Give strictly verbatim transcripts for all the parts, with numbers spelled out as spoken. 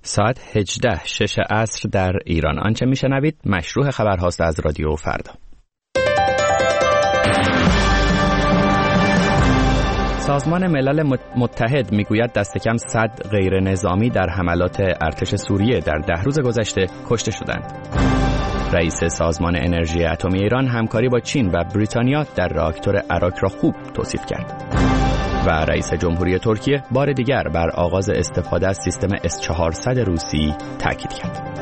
ساعت هجده شش عصر در ایران. آنچه میشنوید مشروع خبرهاست از رادیو فردا. سازمان ملل متحد میگوید دست کم صد غیر نظامی در حملات ارتش سوریه در ده روز گذشته کشته شدند. رئیس سازمان انرژی اتمی ایران همکاری با چین و بریتانیا در راکتور اراک را خوب توصیف کرد. و رئیس جمهوری ترکیه بار دیگر بر آغاز استفاده از سیستم اس چهارصد روسی تاکید کرد.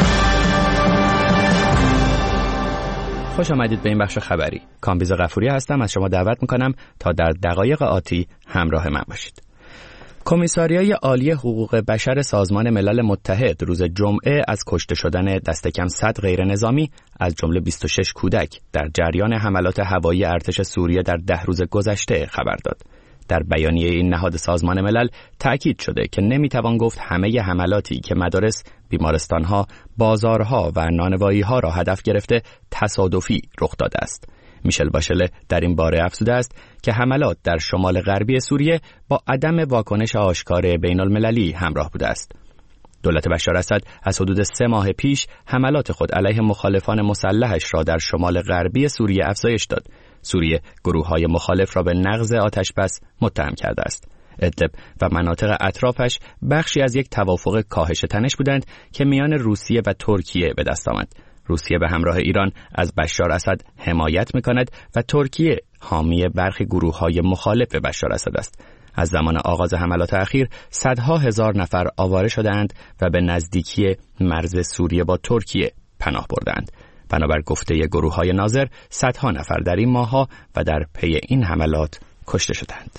خوش آمدید به این بخش خبری. کامبیز غفوری هستم. از شما دعوت میکنم تا در دقایق آتی همراه من باشید. کمیساریای عالی حقوق بشر سازمان ملل متحد روز جمعه از کشته شدن دست کم صد غیر نظامی از جمله بیست و شش کودک در جریان حملات هوایی ارتش سوریه در ده روز گذشته خبر داد. در بیانیه این نهاد سازمان ملل تأکید شده که نمیتوان گفت همه حملاتی که مدارس، بیمارستانها، بازارها و نانواییها را هدف گرفته تصادفی رخ داده است. میشل باشله در این باره افزوده است که حملات در شمال غربی سوریه با عدم واکنش آشکار بین المللی همراه بوده است. دولت بشار اسد از حدود سه ماه پیش حملات خود علیه مخالفان مسلحش را در شمال غربی سوریه افزایش داد. سوریه گروه‌های مخالف را به نقض آتش‌بس متهم کرده است. ادلب و مناطق اطرافش بخشی از یک توافق کاهش تنش بودند که میان روسیه و ترکیه به دست آمد. روسیه به همراه ایران از بشار اسد حمایت می‌کند و ترکیه حامی برخی گروه‌های مخالف بشار اسد است. از زمان آغاز حملات اخیر صدها هزار نفر آواره شدند و به نزدیکی مرز سوریه با ترکیه پناه بردند. بنابر گفته گروه‌های ناظر صدها نفر در این ماه‌ها و در پی این حملات کشته شدند.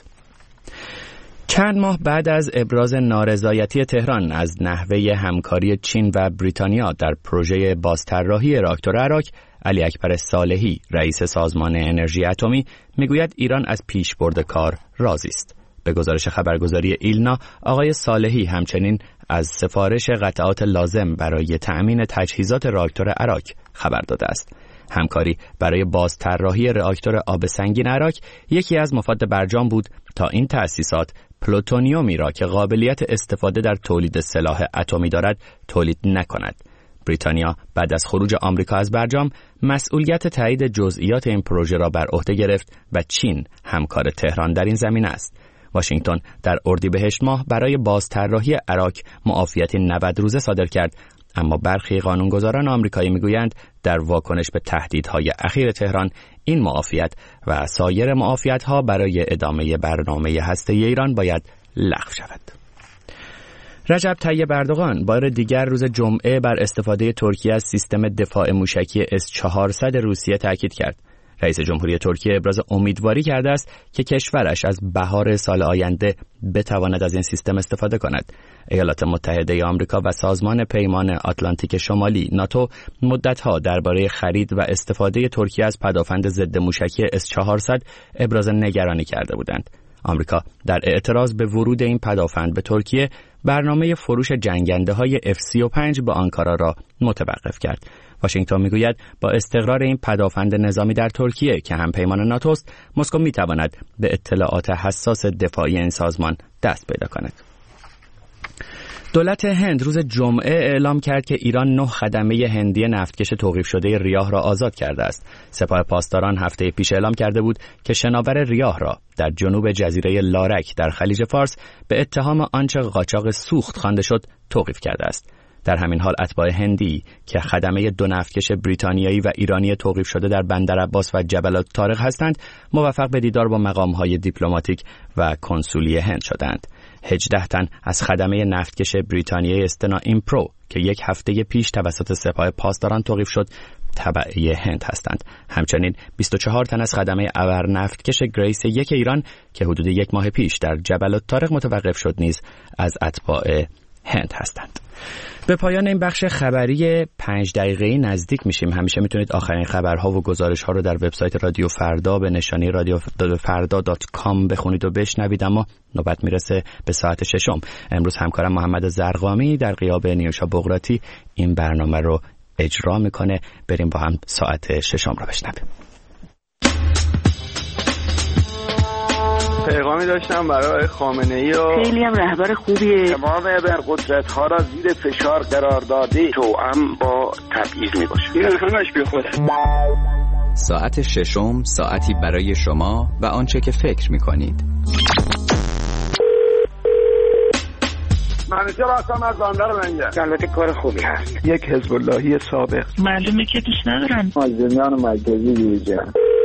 چند ماه بعد از ابراز نارضایتی تهران از نحوه همکاری چین و بریتانیا در پروژه بازطراحی راکتور اراک، علی اکبر صالحی رئیس سازمان انرژی اتمی میگوید ایران از پیشبرد کار راضی است. به گزارش خبرگزاری ایلنا، آقای صالحی همچنین از سفارش قطعات لازم برای تأمین تجهیزات راکتور اراک خبر داده است. همکاری برای بازطراحی راکتور آب سنگین اراک یکی از مفاد برجام بود تا این تأسیسات پلوتونیومی را که قابلیت استفاده در تولید سلاح اتمی دارد تولید نکند. بریتانیا بعد از خروج آمریکا از برجام مسئولیت تایید جزئیات این پروژه را بر عهده گرفت و چین همکار تهران در این زمینه است. واشنگتن در اردیبهشت ماه برای بازطراحی اراک معافیت نود روزه صادر کرد، اما برخی قانونگذاران آمریکایی میگویند در واکنش به تهدیدهای اخیر تهران این معافیت و سایر معافیت‌ها برای ادامه برنامه هسته‌ای ایران باید لغو شود. رجب طیب اردوغان بار دیگر روز جمعه بر استفاده ترکیه از سیستم دفاع موشکی اس چهارصد روسیه تاکید کرد. رئیس جمهوری ترکیه ابراز امیدواری کرده است که کشورش از بهار سال آینده بتواند از این سیستم استفاده کند. ایالات متحده آمریکا و سازمان پیمان آتلانتیک شمالی ناتو مدت‌ها درباره خرید و استفاده ترکیه از پدافند ضد موشکی اس چهارصد ابراز نگرانی کرده بودند. آمریکا در اعتراض به ورود این پدافند به ترکیه برنامه فروش جنگنده‌های اف سی و پنج به آنکارا را متوقف کرد. واشنگتن میگوید با استقرار این پدافند نظامی در ترکیه که هم پیمان ناتوست، مسکو میتواند به اطلاعات حساس دفاعی این سازمان دست پیدا کند. دولت هند روز جمعه اعلام کرد که ایران نه خدمه هندی نفتکش توقیف شده ریاه را آزاد کرده است. سپاه پاسداران هفته پیش اعلام کرده بود که شناور ریاه را در جنوب جزیره لارک در خلیج فارس به اتهام آنچه قاچاق سوخت خوانده شد توقیف کرده است. در همین حال اتباع هندی که خدمه دو نفتکش بریتانیایی و ایرانی توقیف شده در بندر عباس و جبل الطارق هستند، موفق به دیدار با مقام‌های دیپلماتیک و کنسولی هند شدند. هجده تن از خدمه نفتکش بریتانیایی استنا ایمپرو که یک هفته پیش توسط سپاه پاسداران توقیف شد، تبعه هند هستند. همچنین بیست و چهار تن از خدمه ابر نفتکش گریس یک ایران که حدود یک ماه پیش در جبل الطارق متوقف شد نیز از اتباع هند هستند. به پایان این بخش خبری پنج دقیقه‌ای نزدیک میشیم. همیشه میتونید آخرین خبرها و گزارش‌ها رو در وبسایت رادیو فردا به نشانی رادیو فردا دات کام بخونید و بشنوید، اما نوبت میرسه به ساعت ششم. امروز همکارم محمد زرقامی در غیاب نیوشا بغراتی این برنامه رو اجرا میکنه. بریم با هم ساعت ششم رو بشنویم. پیغامی داشتم برای خامنه‌ای و خیلی هم رهبر خوبیه. تمام ابرقدرت‌ها را زیر فشار قرار داده، توأم با تبعیض میباشه. این همش بی خوده. ساعت ششم، ساعتی برای شما و آنچه که فکر میکنید. منیجر هستم از بندر منگه. البته کار خوبی هست. یک حزب اللهی سابق. معلومه که دوست ندارن. مازنیان مرکزی دیجا.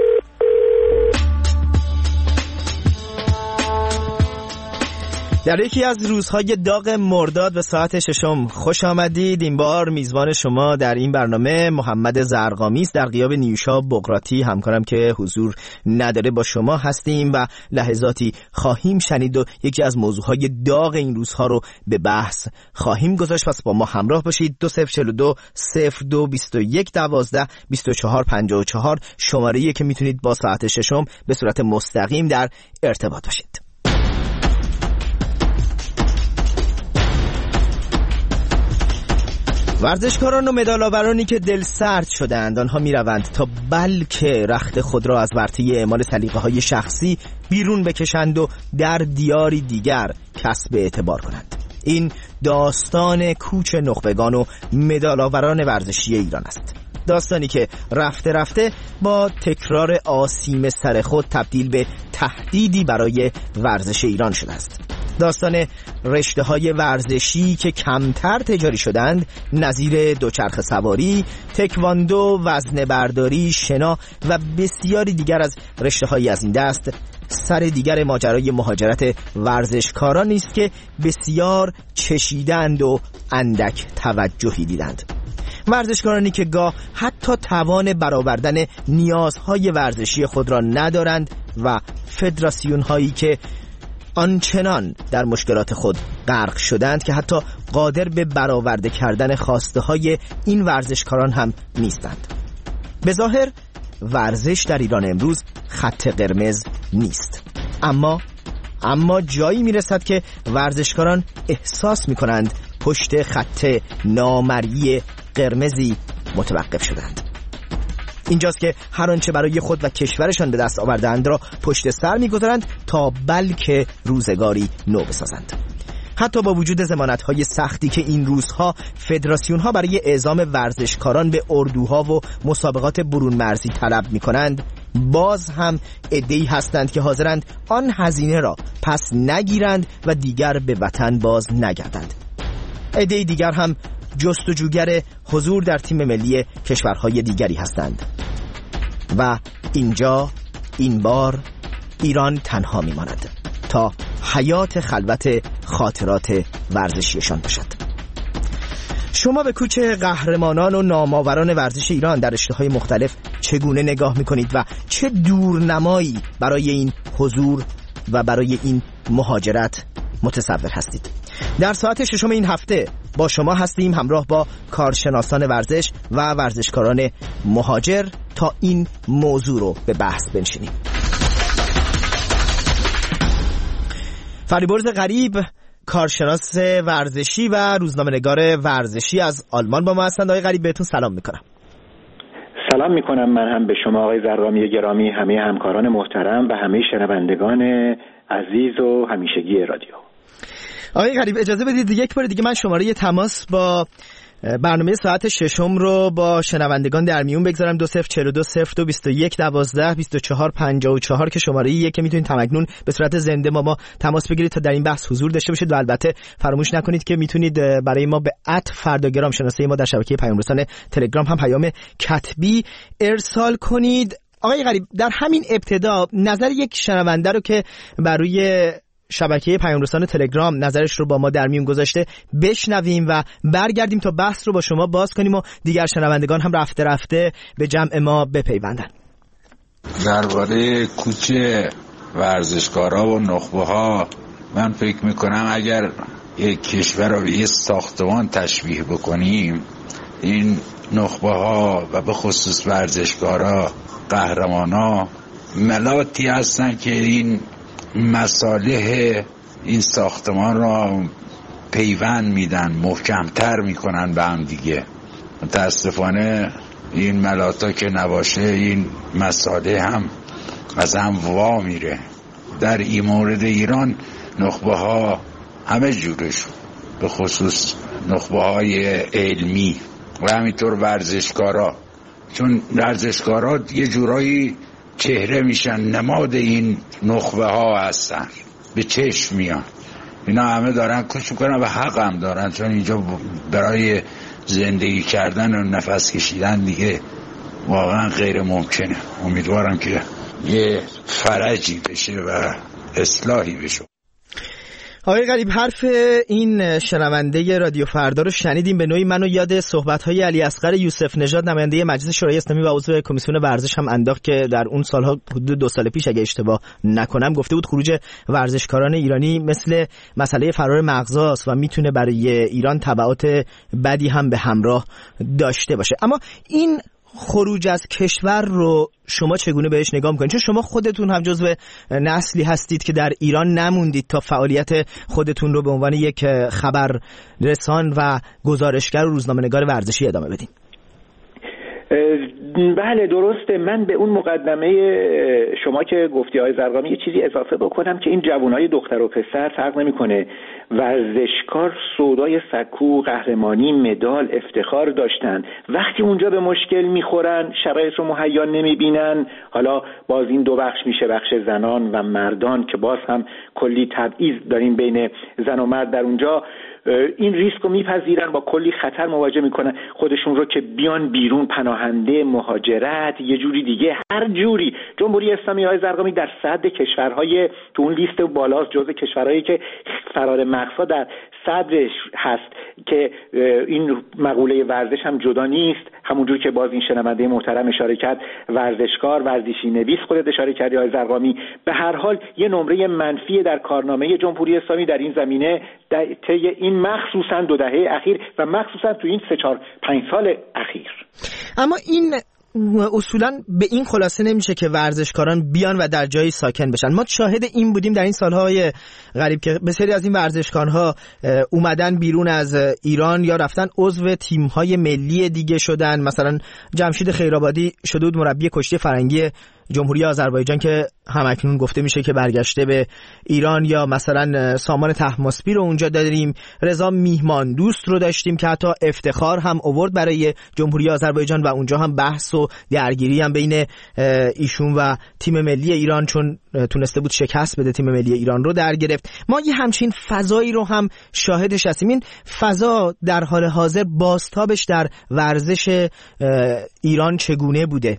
در یکی از روزهای داغ مرداد به ساعت ششم خوش آمدید. این بار میزبان شما در این برنامه محمد زرقامی است. در غیاب نیوشا بقراتی همکارم که حضور نداره با شما هستیم و لحظاتی خواهیم شنید و یکی از موضوعهای داغ این روزها رو به بحث خواهیم گذاشت. پس با ما همراه باشید. دو صفر چهل و دو صفر دو بیست و یک دوازده بیست و چهار پنجاه و چهار شماره‌ای که میتونید با ساعت ششم به صورت مستقیم در ارتباط باشید. ورزشکاران و مدال‌آورانی که دل سرد شدند، آنها می‌روند تا بلکه رخت خود را از ورطه اعمال سلیقه‌های شخصی بیرون بکشند و در دیاری دیگر کسب اعتبار کنند. این داستان کوچ نخبگان و مدال‌آوران ورزشی ایران است. داستانی که رفته رفته با تکرار آسیم سر خود تبدیل به تهدیدی برای ورزش ایران شده است. داستان رشته‌های ورزشی که کمتر تجاری شدند، نظیر دوچرخه سواری، تکواندو، وزنه برداری، شنا و بسیاری دیگر از رشته‌هایی از این دست، سر دیگر ماجرای مهاجرت ورزشکاران نیست که بسیار چشیدند و اندک توجهی دیدند. ورزشکارانی که گاه حتی توان برآوردن نیازهای ورزشی خود را ندارند و فدراسیون هایی که آنچنان در مشکلات خود غرق شدند که حتی قادر به برآورده کردن خواسته های این ورزشکاران هم نیستند. به ظاهر ورزش در ایران امروز خط قرمز نیست، اما اما جایی میرسد که ورزشکاران احساس میکنند پشت خط نامرئی قرمزی متوقف شدند. اینجاست که هر آنچه برای خود و کشورشان به دست آوردند را پشت سر می‌گذارند تا بلکه روزگاری نو بسازند. حتی با وجود ضمانت‌های سختی که این روزها فدراسیون‌ها برای اعزام ورزشکاران به اردوها و مسابقات برون مرزی طلب می‌کنند، باز هم عده‌ای هستند که حاضرند آن هزینه را پس نگیرند و دیگر به وطن باز نگردند. عده‌ای دیگر هم جستجوگر حضور در تیم ملی کشورهای دیگری هستند و اینجا این بار ایران تنها میماند تا حیات خلوت خاطرات ورزشیشان باشد. شما به کوچ قهرمانان و نامآوران ورزش ایران در رشته‌های مختلف چگونه نگاه میکنید و چه دورنمایی برای این حضور و برای این مهاجرت متصور هستید؟ در ساعت ششم این هفته با شما هستیم همراه با کارشناسان ورزش و ورزشکاران مهاجر تا این موضوع رو به بحث بنشینیم. فریبرز غریب، کارشناس ورزشی و روزنامه‌نگار ورزشی از آلمان با ما هستند. آقای غریب بهتون سلام میکنم. سلام میکنم من هم به شما آقای زرقامی گرامی، همه همکاران محترم و همه شنوندگان عزیز و همیشگی رادیو. آقای غریب اجازه بدید یک بار دیگه من شماره یه تماس با برنامه ساعت ششم رو با شنوندگان در میون بگذارم. دو صفر چهل و دو صفر دو بیست و یک دوازده بیست و چهار پنجاه و چهار که شماره ایه که میتونید تمکنون به صورت زنده ما ما تماس بگیرید تا در این بحث حضور داشته باشید و البته فراموش نکنید که میتونید برای ما به ات فرداگرام شناسه ما در شبکه پیام رسان تلگرام هم پیام کتبی ارسال کنید. آقای غریب در همین ابتدا نظر یک شنونده رو که بر روی شبکه پیام رسان تلگرام نظرش رو با ما در میون گذاشته بشنویم و برگردیم تا بحث رو با شما باز کنیم و دیگر شنوندگان هم رفته رفته به جمع ما بپیوندن. درباره کوچه ورزشکارا و نخبه ها من فکر میکنم اگر یک کشور رو به یه ساختمان تشبیه بکنیم، این نخبه ها و به خصوص ورزشکارا، قهرمانا ملاتی هستن که این مصالح این ساختمان را پیوند میدن، محکمتر میکنن به هم دیگه. متاسفانه این ملاتا که نباشه این مصالح هم از هم وا میره در این مورد ایران نخبه ها همه جورشون، به خصوص نخبه های علمی و همینطور ورزشکارا، چون ورزشکارا یه جورایی چهره میشن، نماد این نخبه ها هستن، به چشم میان. اینا همه دارن کش میکنن و حق هم دارن، چون اینجا برای زندگی کردن و نفس کشیدن دیگه واقعا غیر ممکنه. امیدوارم که یه فرجی بشه و اصلاحی بشه. آقای غریب، حرف این شنونده رادیو فردا رو شنیدیم، به نوعی منو یاد صحبت‌های علی اصغر یوسف نژاد نماینده مجلس شورای اسلامی و عضو کمیسیون ورزش هم انداخت که در اون سالها حدود دو سال پیش اگه اشتباه نکنم گفته بود خروج ورزشکاران ایرانی مثل مسئله فرار مغزاست و میتونه برای ایران تبعات بدی هم به همراه داشته باشه. اما این خروج از کشور رو شما چگونه بهش نگاه میکنید؟ چون شما خودتون هم جزو نسلی هستید که در ایران نموندید تا فعالیت خودتون رو به عنوان یک خبررسان و گزارشگر و روزنامه‌نگار ورزشی ادامه بدین. بله درسته. من به اون مقدمه شما که گفتی آقای زرقامی یه چیزی اضافه بکنم که این جوانای دختر و پسر فرق نمیکنه. ورزشکار سودای سکو، قهرمانی، مدال، افتخار داشتن. وقتی اونجا به مشکل میخورن، شرایط رو مهیا نمیبینن، حالا باز این دو بخش میشه، بخش زنان و مردان که باز هم کلی تبعیض داریم بین زن و مرد در اونجا، این ریسک رو میپذیرن، با کلی خطر مواجه میکنن خودشون رو که بیان بیرون، پناهنده، مهاجرت، یه جوری دیگه، هر جوری. جمهوری اسلامی های زرقامی در صدر کشورهای تو اون لیست بالاست، جزو کشورهایی که فرار مغزها در صدرش هست که این مقوله ورزش هم جدا نیست. همونجور که باز این شنونده محترم اشاره کرد، ورزشکار، ورزشی نویس خودت اشاره کردی آقای زرقامی، به هر حال یه نمره منفی در کارنامه جمهوری اسلامی در این زمینه طی این مخصوصا دو دهه اخیر و مخصوصا تو این سه چهار پنج سال اخیر. اما این اصولا به این خلاصه نمیشه که ورزشکاران بیان و در جایی ساکن بشن. ما شاهد این بودیم در این سالهای غریب که بسیاری از این ورزشکارها اومدن بیرون از ایران یا رفتن عضو تیم‌های ملی دیگه شدن. مثلا جمشید خیرآبادی شده بود مربی کشتی فرنگی جمهوری آذربایجان که همکنون گفته میشه که برگشته به ایران، یا مثلا سامان طهماسبی رو اونجا داریم، رضا میهمان دوست رو داشتیم که حتی افتخار هم آورد برای جمهوری آذربایجان و اونجا هم بحث و درگیری هم بین ایشون و تیم ملی ایران، چون تونسته بود شکست بده تیم ملی ایران رو در گرفت. ما یه همچین فضایی رو هم شاهدش هستیم. این فضا در حال حاضر بازتابش در ورزش ایران چگونه بوده؟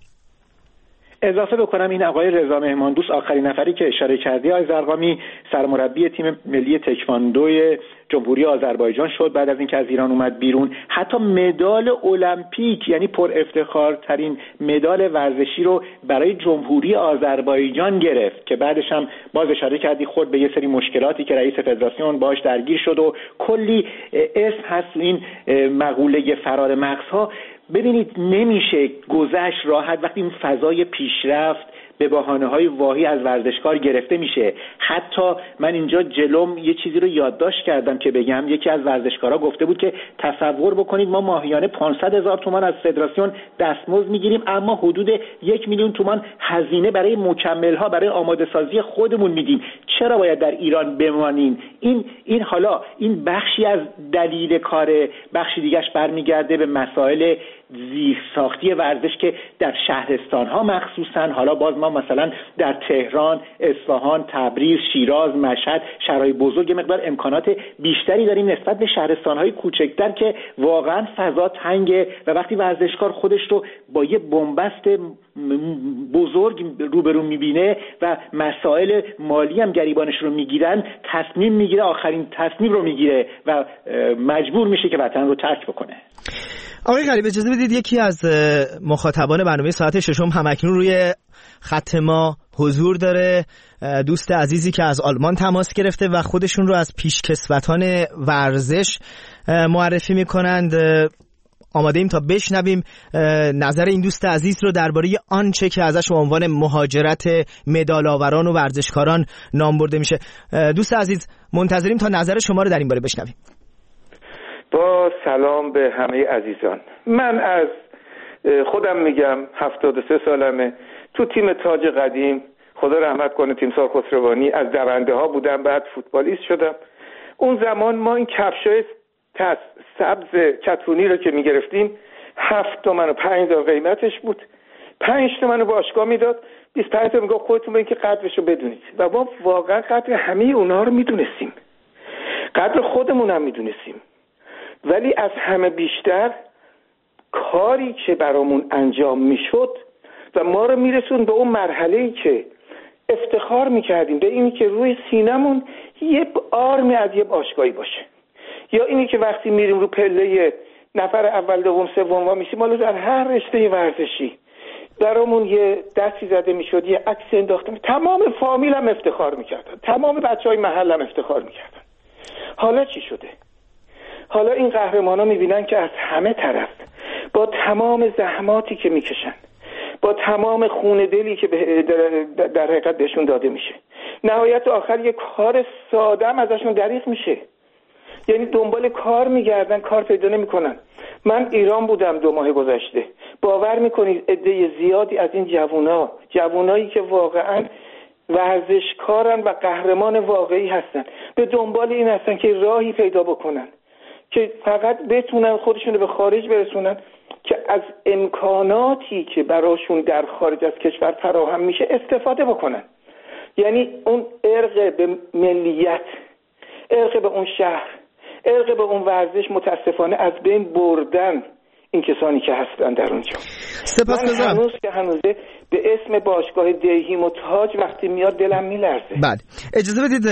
اضافه بکنم این آقای رضا مهماندوست آخرین نفری که اشاره کردی آقای زرقامی سرمربی تیم ملی تکواندوی جمهوری آذربایجان شد بعد از اینکه از ایران اومد بیرون. حتی مدال المپیک، یعنی پر افتخار ترین مدال ورزشی رو برای جمهوری آذربایجان گرفت که بعدش هم باز اشاره کردی خود به یه سری مشکلاتی که رئیس فدراسیون باهاش درگیر شد و کلی اسم هست این مقوله فرار مغزها. ببینید نمیشه گذشت راحت وقتی این فضای پیشرفت به بهانه‌های واهی از ورزشکار گرفته میشه. حتی من اینجا جلوم یه چیزی رو یادداشت کردم که بگم. یکی از ورزشکارا گفته بود که تصور بکنید ما ماهیانه پانصد هزار تومان از فدراسیون دستمزد میگیریم اما حدود یک میلیون تومان هزینه برای مکمل‌ها، برای آماده سازی خودمون میدیم. چرا باید در ایران بمانیم؟ این این حالا این بخشی از دلیل کار، بخشی دیگه‌اش برمیگرده به مسائل زیست ساختی ورزش که در شهرستان‌ها مخصوصاً، حالا باز ما مثلا در تهران، اصفهان، تبریز، شیراز، مشهد، شهرهای بزرگ مقدار امکانات بیشتری داریم نسبت به شهرستان‌های کوچکتر که واقعاً فضا تنگه و وقتی ورزشکار خودش رو با یه بنبست بزرگ روبرو می‌بینه و مسائل مالی هم گریبانش رو میگیرن، تصمیم میگیره، آخرین تصمیم رو میگیره و مجبور میشه که وطن رو ترک بکنه. آقای غریب اجازه بدید یکی از مخاطبان برنامه ساعت ششم همکنون روی خط ما حضور داره، دوست عزیزی که از آلمان تماس گرفته و خودشون رو از پیشکسوتان ورزش معرفی میکنند. آماده ایم تا بشنویم نظر این دوست عزیز رو درباره آنچه که ازش به عنوان مهاجرت مدال آوران و ورزشکاران نام برده میشه. دوست عزیز منتظریم تا نظر شما رو در این باره بشنویم. با سلام به همه عزیزان. من از خودم میگم هفتاد و سه سالمه، تو تیم تاج قدیم خدا رحمت کنه تیمسار خسروانی، از دونده ها بودم، بعد فوتبالیست شدم. اون زمان ما این کفشای سبز چترونی رو که میگرفتیم هفت تومن و پنج تا قیمتش بود، پنج تومن باشگاه میداد، بیست و پنج تا میگفت خودتون برین که قدرش رو بدونید. و ما واقعا قدر همه اونها رو میدونستیم، قدر خودمون هم میدونستیم، ولی از همه بیشتر کاری که برامون انجام میشد و ما رو میرسون به اون مرحله‌ای که افتخار میکردیم به اینی که روی سینمون یه آرمی از یه باشگاهی باشه، یا اینی که وقتی میریم رو پله نفر اول دوم سوم وا میشیم، حالا در هر رشته ورزشی برامون یه دستی زده میشد، یه عکس انداختم، تمام فامیلم افتخار میکردن، تمام بچهای محلم افتخار میکردن. حالا چی شده؟ حالا این قهرمانا میبینن که از همه طرف با تمام زحماتی که میکشن، با تمام خون دلی که در حقیقت بهشون داده میشه، نهایت آخر یه کار ساده هم ازشون دریغ میشه. یعنی دنبال کار میگردن، کار پیدا نمیکنن. من ایران بودم دو ماه گذشته، باور میکنید عده زیادی از این جوونا، جوونایی که واقعا ورزشکارن و قهرمان واقعی هستن، به دنبال این هستن که راهی پیدا بکنن که فقط بتونن خودشون رو به خارج برسونن، که از امکاناتی که براشون در خارج از کشور فراهم میشه استفاده بکنن. یعنی اون ارق به ملیت، ارق به اون شهر، ارق به اون ورزش متاسفانه از بین بردن این کسانی که هستن در اونجا. سپاسگزارم. من هنوز که هنوزه به اسم باشگاه دیهیم و تاج وقتی میاد دلم میلرزه. بله، اجازه بدید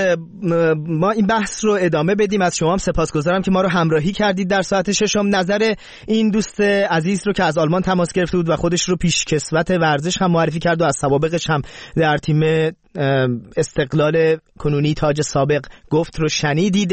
ما این بحث رو ادامه بدیم. از شما هم سپاسگزارم که ما رو همراهی کردید در ساعت ششم. نظر این دوست عزیز رو که از آلمان تماس گرفته بود و خودش رو پیشکسوت ورزش هم معرفی کرد و از سوابقش هم در تیم استقلال کنونی تاج سابق گفت رو شنیدید.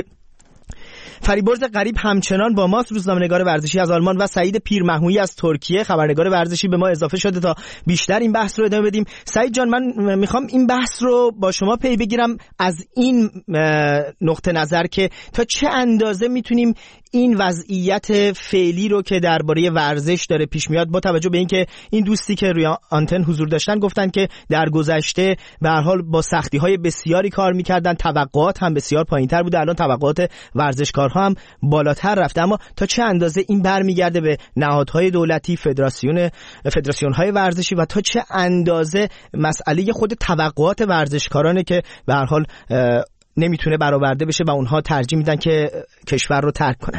فریبرز غریب همچنان با ماست، روزنامه‌نگار ورزشی از آلمان، و سعید پیرمحمودی از ترکیه خبرنگار ورزشی به ما اضافه شده تا بیشتر این بحث رو ادامه بدیم. سعید جان، من میخوام این بحث رو با شما پی بگیرم از این نقطه نظر که تا چه اندازه میتونیم این وضعیت فعلی رو که درباره ورزش داره پیش میاد، با توجه به اینکه این دوستی که روی آنتن حضور داشتن گفتن که در گذشته به هر حال با سختی‌های بسیاری کار می‌کردن، توقعات هم بسیار پایین‌تر بوده، الان توقعات ورزشکارها هم بالاتر رفته، اما تا چه اندازه این برمیگرده به نهادهای دولتی، فدراسیون فدراسیون‌های ورزشی، و تا چه اندازه مسئله خود توقعات ورزشکارانه که به هر حال نمیتونه برآورده بشه و اونها ترجیح میدن که کشور رو ترک کنن.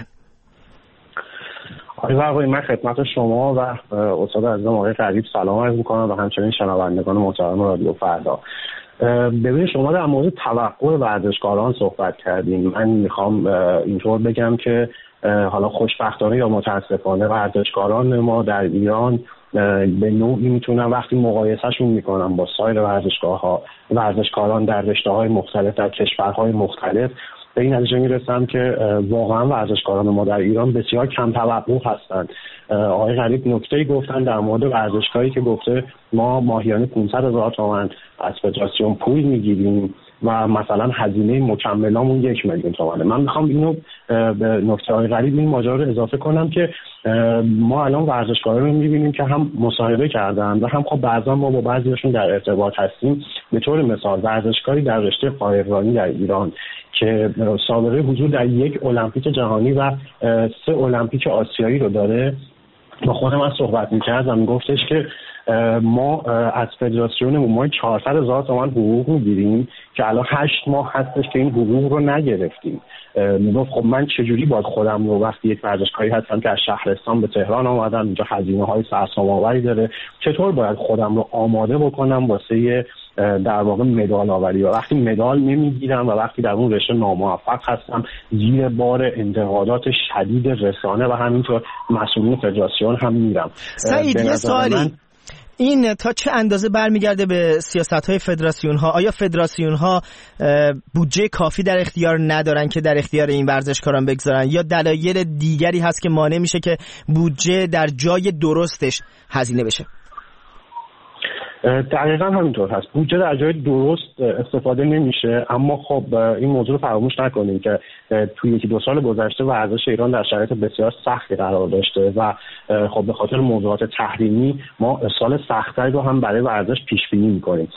آقای برقایی، من خدمت شما و استاد عزیزم آقای غریب سلام عرض میکنم و همچنین شنوندگان محترم رادیو فردا. ببینید، شما در مورد توقع ورزشکاران صحبت کردیم. من میخوام اینطور بگم که حالا خوشبختانه یا متاسفانه ورزشکاران ما در ایران به نوعی میتونن وقتی مقایسهشون میکنن با سایر ورزشگاه‌ها، ورزشکاران در رشته‌های مختلف در کشورهای مختلف، به این نتیجه میرسم که واقعا ورزشکاران ما در ایران بسیار کم توقع هستند. آقای غریب نکته‌ای گفتن در مورد ورزشکاری که گفته ما ماهیانه پانصد هزار تومان از فدراسیون پول میگیریم و مثلا هزینه مکملامون یک میلیون تومانه. من میخوام اینو به نکته های غریب این ماجرا رو اضافه کنم که ما الان ورزشکاران رو میبینیم که هم مصاحبه کردن و هم خب بعضا ما با بعضیشون در ارتباط هستیم. به طور مثال ورزشکاری در رشته قایقرانی در ایران که سابقه حضور در یک المپیک جهانی و سه المپیک آسیایی رو داره، با خودم من صحبت می‌کرد و میگفتش که ما از فدراسیونمون ما چهارصد هزار تومان حقوق میگیریم که الان هشت ماه هستش که این حقوق رو نگرفتیم. میگفت خب من چجوری باید خودم رو وقتی یک ورزشکاری هستم که از شهرستان به تهران آمدم، اینجا هزینه‌های سرسام‌آوری داره، چطور باید خودم رو آماده بکنم واسه در واقع مدال آوری، و وقتی مدال نمیگیرم و وقتی در اون رشته ناموفق هستم زیر بار انتقادات شدید رسانه و همینطور مسئولین فدراسیون هم میرم. سعید، یه سوالی، این تا چه اندازه برمیگرده به سیاست‌های فدراسیون‌ها؟ آیا فدراسیون‌ها بودجه کافی در اختیار ندارن که در اختیار این ورزشکاران بگذارن، یا دلایل دیگری هست که مانع میشه که بودجه در جای درستش هزینه بشه؟ دقیقاً همینطور هست. بودجه در جای درست استفاده نمیشه، اما خب این موضوع رو فراموش نکنیم که توی یکی دو سال گذشته ورزش ایران در شرایط بسیار سختی قرار داشته و خب به خاطر موضوعات تحریمی ما سال سخت‌تری رو هم برای ورزش پیش بینی می‌کنیم.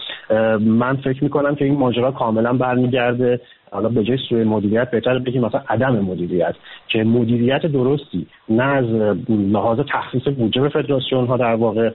من فکر می‌کنم که این ماجرا کاملاً برمیگرده، حالا به جای سوء مدیریت بهتره بگیم مثلا عدم مدیریت، که مدیریت درستی نه از لحاظ تخصیص بودجه به فدراسیون ها در واقع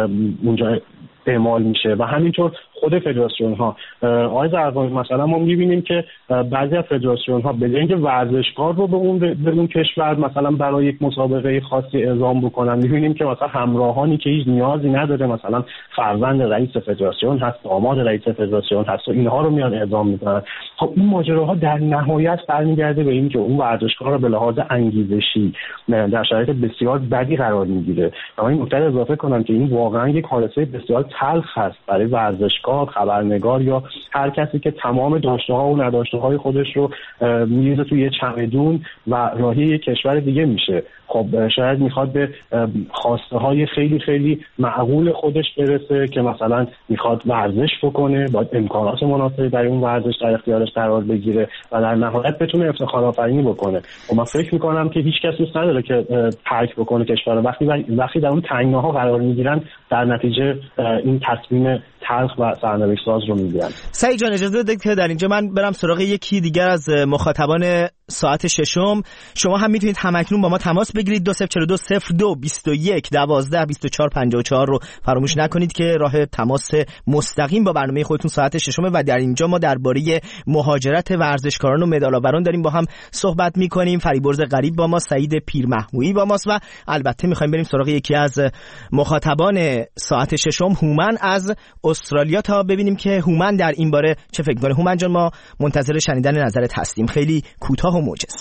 اونجا اعمال میشه و همینطور خود فدراسیون ها. آقای زرقامی مثلا ما میبینیم که بعضی از فدراسیون ها به جای اینکه ورزشکار رو به اون به اون کشور مثلا برای یک مسابقه خاصی اعزام بکنن، میبینیم که مثلا همراهانی که هیچ نیازی نداره، مثلا فرزند رئیس فدراسیون هست، داماد رئیس فدراسیون هست و اینها رو میان اعزام میکنن. خب این ماجراها در نهایت برمیگرده به این که اون ورزشکار رو به لحاظ انگیزشی در شرایط بسیار بدی قرار میگیره. و این نکته اضافه کنم که این واقعا یک حادثه بسیار تلخ هست برای ورزشکار، خبرنگار یا هر کسی که تمام داشته‌ها و نداشته‌های خودش رو میریزه توی یه چمدون و راهی یک کشور دیگه میشه. خب شاید میخواد به خواسته های خیلی خیلی معقول خودش برسه که مثلا میخواد ورزش بکنه، باید امکانات مناسبی برای اون ورزش در اختیارش قرار بگیره و در نهایت بتونه افتخار آفرینی بکنه. و من فکر میکنم که هیچ کس دوست نداره که ترک بکنه کشور. وقتی وقتی در اون تنگناها قرار میگیرن در نتیجه این تصمیم تلخ و سرنوشت ساز رو میگیرن. سعید جان اجازه بده که در اینجا من برم سراغ یکی دیگر از مخاطبان ساعت ششم. شما هم میتونید همکنون با ما تماس بگیرید. دو صفر چهار دو صفر دو بیست و یک دوازده بیست و چهار پنجاه و چهار رو فراموش نکنید که راه تماس مستقیم با برنامه خودتون ساعت ششم و در اینجا ما درباره مهاجرت ورزشکاران و مدال‌آوران داریم با هم صحبت میکنیم. فریبرز غریب با ما، سعید پیرمحمودی با ماست و البته میخوایم بریم سراغ یکی از مخاطبان ساعت ششم، هومن از استرالیا، تا ببینیم که هومن در این باره چه فکر میکنه. هومن جان ما منتظر شنیدن نظرت هستیم، خیلی کوتاه و موجز.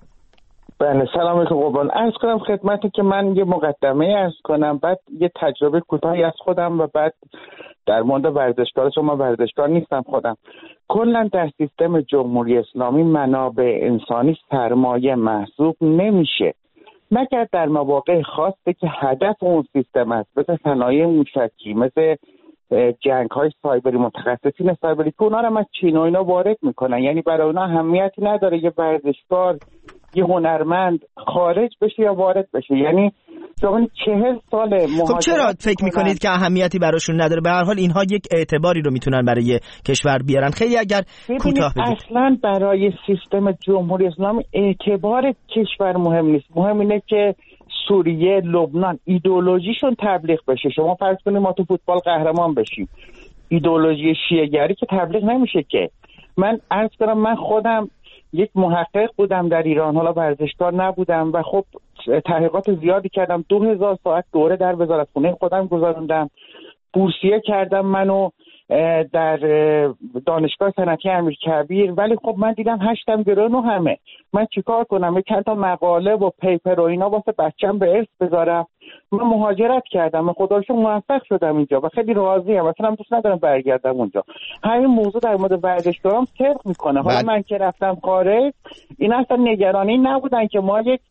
بله سلام علیکم قربان. عرض کنم خدمتتون که من یه مقدمه عرض کنم، بعد یه تجربه کوتاهی از خودم و بعد در مورد ورزشکار. چون من ورزشکار نیستم خودم. کلا در سیستم جمهوری اسلامی منابع انسانی سرمایه محسوب نمیشه مگر در مواقع خاصی که هدف اون سیستم است، مثل صنایع موشکی، مثل جنگ های سایبری، متخصصین سایبری که اونا رو از چین و اینا وارد میکنن. یعنی برای اونا اهمیتی نداره یه ورزشکار، یه هنرمند خارج بشه یا وارد بشه. یعنی شما چهل سال مهاجرت. خب چرا فکر میکنید که اهمیتی براشون نداره؟ به هر حال اینها یک اعتباری رو میتونن برای کشور بیارن. خیلی اگر کوتاه بگید. اصلا برای سیستم جمهوری اسلامی اعتبار کشور مهم نیست. مهم اینه که سوریه، لبنان ایدئولوژیشون تبلیغ بشه. شما فرض کنید ما تو فوتبال قهرمان بشیم، ایدئولوژی شیعه گری که تبلیغ نمیشه که. من عرض کنم من خودم یک محقق بودم در ایران، حالا ورزشکار نبودم و خب تحقیقات زیادی کردم. دو هزار ساعت دوره در وزارتخونه خودم گذاروندم، بورسیه کردم منو در دانشگاه صنعتی امیرکبیر. ولی خب من دیدم هشتم گرون و همه من چیکار کنم؟ یک چند تا مقاله و پیپر و اینا واسه بچم به ارث بذارم. من مهاجرت کردم، خدا رو شکر موفق شدم اینجا و خیلی راضیم. مثلا دوست ندارم برگردم اونجا. همین موضوع در مورد ورزشکاران صدق میکنه. حالا من که رفتم خارج اینا اصلا نگرانی نبودن که ما یک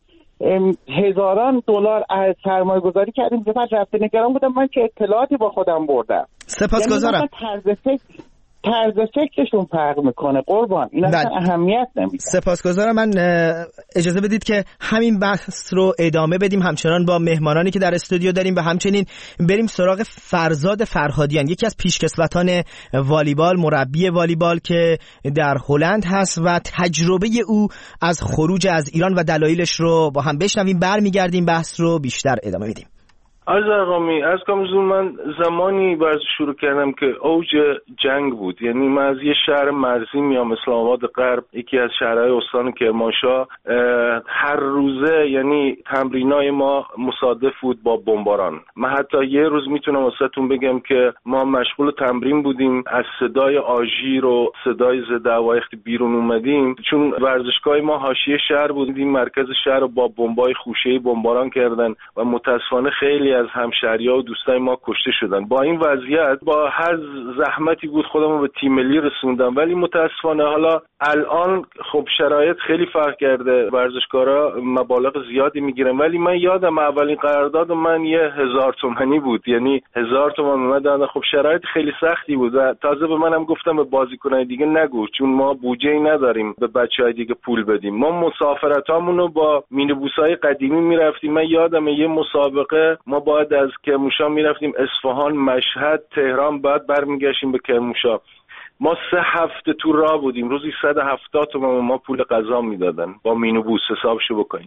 هزاران دلار از سرمایه گذاری کردیم که بعد رفته نگران بودم من که اطلاعاتی با خودم بردم. سپاسگزارم. یعنی طرز فکر طرز فکرشون فرق میکنه قربان. این اصلا اهمیت نمیده. سپاسگزارم. من اجازه بدید که همین بحث رو ادامه بدیم همچنان با مهمانانی که در استودیو داریم و همچنین بریم سراغ فرزاد فرهادیان، یکی از پیشکسوتان والیبال، مربی والیبال که در هلند هست و تجربه او از خروج از ایران و دلایلش رو با هم بشنویم. برمیگردیم بحث رو بیشتر ادامه میدیم. از زرقامی از کامزون من زمانی ورزش شروع کردم که اوج جنگ بود. یعنی من از یه شهر مرزی میام، اسلام آباد غرب، یکی از شهرهای استان کرمانشاه. هر روزه یعنی تمرینای ما مصادف بود با بمباران. من حتی یه روز میتونم واسهتون بگم که ما مشغول تمرین بودیم، از صدای آژیر و صدای ضد هوایی بیرون اومدیم چون ورزشگاه ما حاشیه شهر بودیم. مرکز شهر رو با بمبای خوشه‌ای بمباران کردن و متاسفانه خیلی از همشهری‌ها و دوستای ما کشته شدن. با این وضعیت با هر زحمتی بود خودمو به تیم ملی رسوندم، ولی متاسفانه حالا الان خب شرایط خیلی فرق کرده، ورزشکارا مبالغ زیادی میگیرن، ولی من یادم اولین قرارداد من یه هزار تومانی بود، یعنی هزار تومان من دادن. خب شرایط خیلی سختی بود و تازه به منم گفتم به بازیکنای دیگه نگو، چون ما بودجه نداریم به بچهای دیگه پول بدیم. ما مسافرتامون رو با مینیبوسای قدیمی میرفتیم. من یادم یه مسابقه ما باید از کرمانشاه میرفتیم اصفهان، مشهد، تهران، بعد برمیگشتیم به کرمانشاه. ما سه هفته تو راه بودیم، روزی صد و هفتاد تومان ما پول غذا میدادن با مینیبوس، حسابشو بکنیم.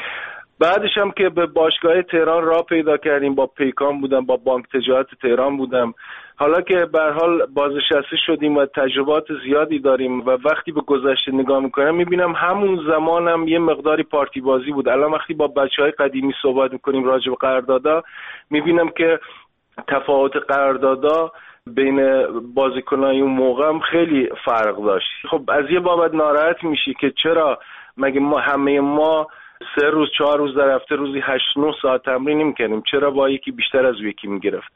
بعدش هم که به باشگاه تهران راه پیدا کردیم، با پیکان بودم، با بانک تجارت تهران بودم. حالا که به هر حال بازنشسته شدیم و تجربات زیادی داریم و وقتی به گذشته نگاه میکنم میبینم همون زمانم هم یه مقداری پارتی بازی بود. الان وقتی با بچهای قدیمی صحبت میکنیم راجع به قراردادا، میبینم که تفاوت قراردادا بین بازیکنای اون موقع هم خیلی فرق داشت. خب از یه بابت ناراحت میشی که چرا مگه ما همه ما سه روز چهار روز در هفته روزی هشت نه ساعت تمرین نمی‌کنیم، چرا با یکی بیشتر از یکی میگرفت؟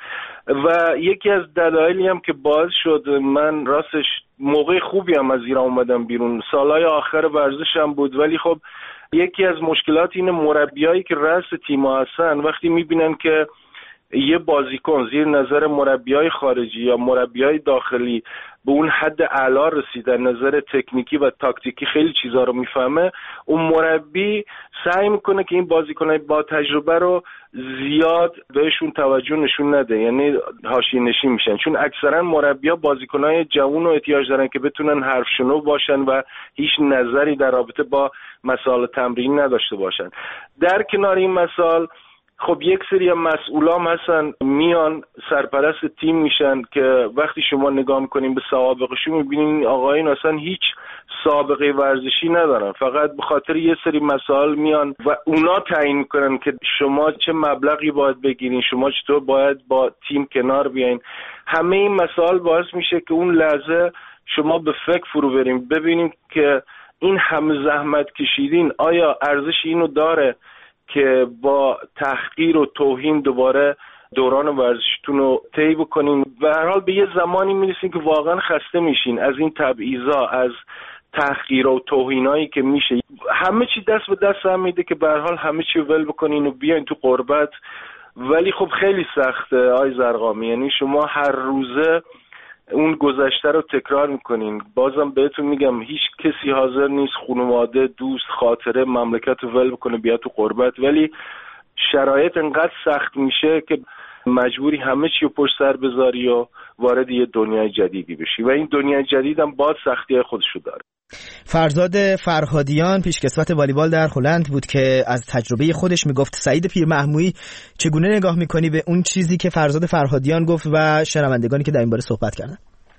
و یکی از دلایلی هم که باعث شد من راستش موقع خوبی هم از ایران اومدم بیرون، سالهای آخر ورزشم بود، ولی خب یکی از مشکلات اینه مربیایی که رأس تیم‌ها هستن وقتی میبینن که یه بازیکن زیر نظر مربیای خارجی یا مربیای داخلی به اون حد اعلا رسیده، نظر تکنیکی و تاکتیکی خیلی چیزا رو میفهمه، اون مربی سعی میکنه که این بازیکنای با تجربه رو زیاد بهشون توجه نشون نده، یعنی حاشیه نشین میشن، چون اکثرا مربی‌ها بازیکنای جوان رو احتیاج دارن که بتونن حرف شنو باشن و هیچ نظری در رابطه با مسائل تمرین نداشته باشن. در کنار این مسائل خب یک سری مسئولام هستن میان سرپرست تیم میشن که وقتی شما نگاه میکنین به سوابقشون میبینین آقایون اصلا هیچ سابقه ورزشی ندارن، فقط به خاطر یه سری مسائل میان و اونا تعیین میکنن که شما چه مبلغی باید بگیرین، شما چطور باید با تیم کنار بیاین. همه این مسائل باعث میشه که اون لحظه شما به فکر فرو بریم، ببینیم که این همه زحمت کشیدین آیا ارزش اینو داره که با تحقیر و توهین دوباره دوران ورزشتون رو طی بکنین. به هر حال به یه زمانی میرسین که واقعا خسته میشین از این تبعیضا، از تحقیر و توهینایی که میشه. همه چی دست به دست هم میده که به هر حال همه چی ول بکنین و بیاین تو غربت، ولی خب خیلی سخته آی زرقامی، یعنی شما هر روزه اون گذشته رو تکرار میکنین. بازم بهتون میگم هیچ کسی حاضر نیست خانواده، دوست، خاطره، مملکت رو ول بکنه بیا تو غربت، ولی شرایط انقدر سخت میشه که مجبوری همه چی رو پشت سر بذاری و وارد یه دنیای جدیدی بشی و این دنیای جدید هم باز سختی‌های خودشو داره. فرزاد فرهادیان پیشکسوت والیبال در هلند بود که از تجربه خودش میگفت. سعید پیرمحمودی چگونه نگاه میکنی به اون چیزی که فرزاد فرهادیان گفت و شنوندگانی که در این باره صحبت کردن؟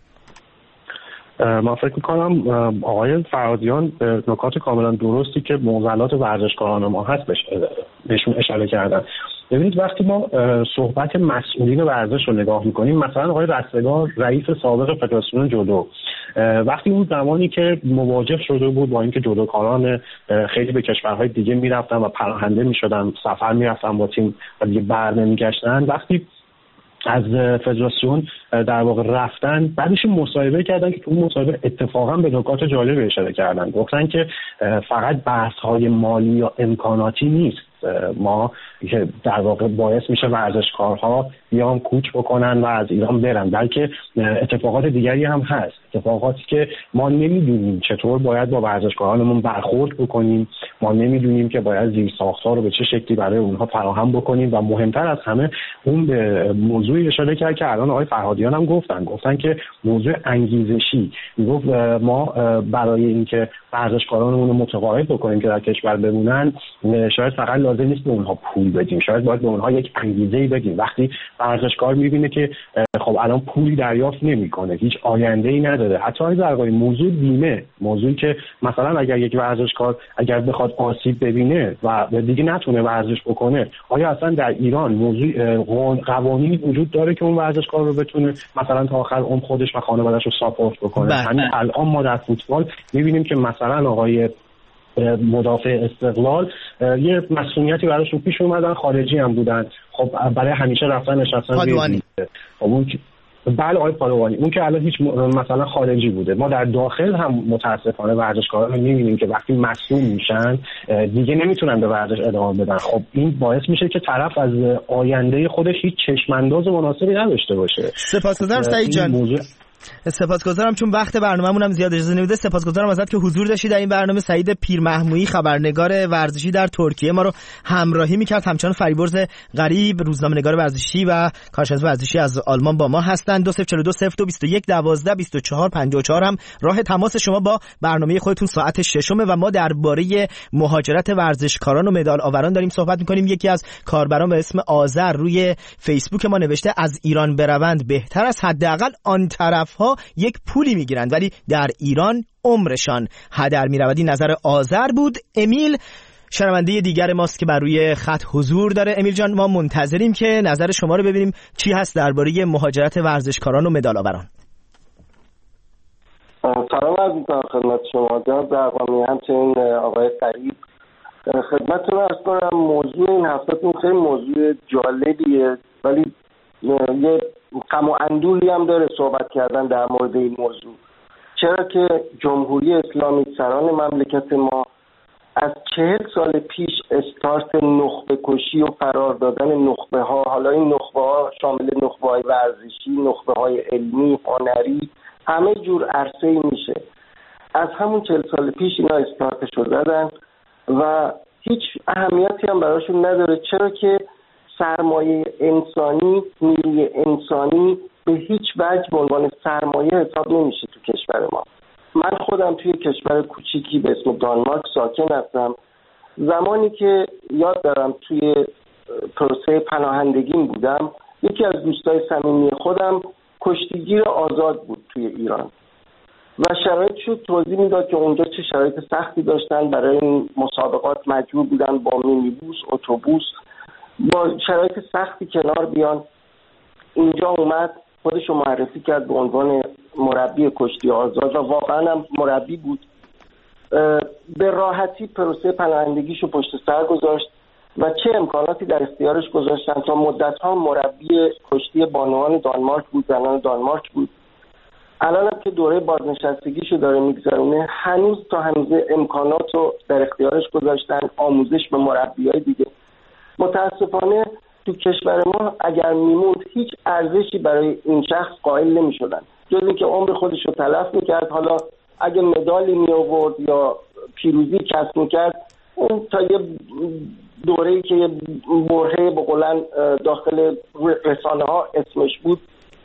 من فکر میکنم آقای فرهادیان نکات کاملا درستی که معضلات ورزشکاران ما هست بهشون اشاره کردن. ببینید وقتی ما صحبت مسئولین ورزش رو نگاه میکنیم، مثلا آقای رستگار رئیس سابق فدراسیون جودو وقتی اون زمانی که مواجه شده بود با اینکه جودوکاران خیلی به کشورهای دیگه میرفتن و پناهنده میشدن، سفر میرفتن با تیم و دیگه بر نمیگشتن، وقتی از فدراسیون در واقع رفتن بعدش مصاحبه کردن که تو اون مصاحبه اتفاقا به نکات جالب اشاره کردن، گفتن که فقط بحث‌های مالی یا امکاناتی نیست ما که در واقع باعث میشه ورزشکارها بیان کوچ بکنن و از ایران برن، بلکه اتفاقات دیگری هم هست، اتفاقاتی که ما نمیدونیم چطور باید با ورزشکارانمون برخورد بکنیم، ما نمیدونیم که باید زیرساخت‌ها رو به چه شکلی برای اونها فراهم بکنیم و مهمتر از همه اون به موضوعی اشاره کرد که الان آقای فرهادیان هم گفتن گفتن که موضوع انگیزشی. میگفت ما برای اینکه ورزشکارانمون رو متقاعد بکنیم که در کشور بمونن شاید فقط لازم نیست به اونها پول بدیم، شاید باید به اونها یک انگیزه‌ای بدیم. وقتی ورزشکار می‌بینه که خب الان پولی دریافت نمی‌کنه، هیچ آینده‌ای نداره، حتی از درگاه موضوع بیمه، موضوعی که مثلا اگر یک ورزشکار اگر بخواد آسیب ببینه و دیگه نتونه ورزش بکنه، آیا اصلا در ایران موضوع قوانینی وجود داره که اون ورزشکار رو بتونه مثلا تا آخر عمر خودش و خانواده‌اش رو ساپورت بکنه؟ همین الان ما در فوتبال می‌بینیم که مثلا آقای مدافع استقلال یه مسئولیتی براشون پیش اومدن، خارجی هم بودن، خب برای همیشه رفتن نشستن روی اون بله آقای پالوانی، اون که الان هیچ مثلا خارجی بوده. ما در داخل هم متاسفانه ورزشکاران رو می‌بینیم که وقتی مصدوم میشن دیگه نمیتونن به ورزش ادامه بدن. خب این باعث میشه که طرف از آینده خودش هیچ چشم‌انداز مناسبی نداشته باشه. سپاسگزارم سعید جان. موضوع... سپاسگزارم چون وقت برنامه‌مون هم زیاد اجازه نمیده. سپاسگزارم ازت که حضور داشتی در این برنامه. سعید پیرمحمویی خبرنگار ورزشی در ترکیه ما رو همراهی می‌کرد. همچنان فریبرز غریب روزنامه‌نگار ورزشی و کارشناس ورزشی از آلمان با ما هستند. دو صفر چهار دو صفر دو بیست و یک دوازده بیست و چهار پنجاه و چهار هم راه تماس شما با برنامه خودتون ساعت ششم و ما درباره مهاجرت ورزشکاران و مدال آوران داریم صحبت می‌کنیم. یکی از کاربران به اسم آذر روی فیسبوک ما نوشته از ایران بروند بهتر است، حداقل آن طرف ها یک پولی میگیرند ولی در ایران عمرشان هدر میرود. این نظر آذر بود. امیل شنونده دیگر ماست که بر روی خط حضور داره. امیل جان ما منتظریم که نظر شما رو ببینیم چی هست درباره مهاجرت ورزشکاران و مدال آوران. سلام عرض می‌کنم خدمت شما جناب زرقامی، همچنین آقای غریب. خدمتتون عرض کنم موضوع این هفتهتون خیلی موضوع جالبیه ولی یه غم و اندوهی هم داره صحبت کردن در مورد این موضوع. چرا که جمهوری اسلامی سران مملکت ما از چهل سال پیش استارت نخبه کشی و فرار دادن نخبه ها، حالا این نخبه ها شامل نخبه های ورزشی، نخبه های علمی، هنری، همه جور عرصه‌ای میشه. از همون چهل سال پیش اینا استارتشو زدن و هیچ اهمیتی هم براشون نداره. چرا که سرمایه انسانی، نیروی انسانی به هیچ وجه به عنوان سرمایه حساب نمیشه تو کشور ما. من خودم توی کشور کوچیکی به اسم دانمارک ساکن هستم. زمانی که یاد دارم توی پروسه پناهندگیم بودم، یکی از دوستای صمیمی خودم کشتیگیر آزاد بود توی ایران و شرایطشو توضیح میداد که اونجا چه شرایط سختی داشتن. برای این مسابقات مجبور بودن با مینیبوس، اتوبوس، با شرایط سختی کنار بیان. اینجا اومد خودشو معرفی کرد به عنوان مربی کشتی آزاد و واقعا هم مربی بود. به راحتی پروسه پناهندگیشو پشت سر گذاشت و چه امکاناتی در اختیارش گذاشتن تا مدت‌ها مربی کشتی بانوان دانمارک بود، زنان دانمارک بود. الان هم که دوره بازنشستگیشو داره میگذرونه، هنوز تا هنوز امکاناتو در اختیارش گذاشتن، آموزش به مربیای دیگه. متاسفانه تو کشور ما اگر میموند هیچ ارزشی برای این شخص قائل نمیشدن جز اینکه عمر خودش رو تلف میکرد. حالا اگه مدالی می آورد یا پیروزی کسب میکرد، اون تا یه دوره‌ای که یه برهه بقولن داخل رسانه ها اسمش بود،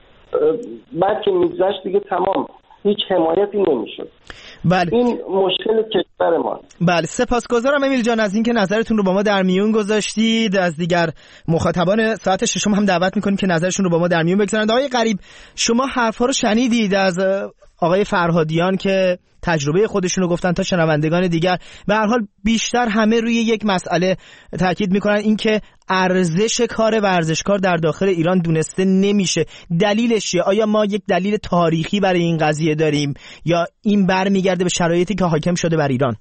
بعد که میگذشت دیگه تمام، هیچ حمایتی نمیشد. بله. این مشکل کشور ما. بله، سپاسگزارم امیل جان از اینکه نظرتون رو با ما در میون گذاشتید. از دیگر مخاطبان ساعت ششم هم دعوت میکنیم که نظرشون رو با ما در میون بگذارند. آقای غریب، شما حرفا رو شنیدید از آقای فرهادیان که تجربه خودشون رو گفتن تا شنوندگان دیگر. به هر حال بیشتر همه روی یک مسئله تاکید میکنن، این که ارزش کار ورزشکار در داخل ایران دونسته نمیشه. دلیلش چیه؟ آیا ما یک دلیل تاریخی برای این قضیه داریم یا این برمیگرده به شرایطی که حاکم شده بر ایران؟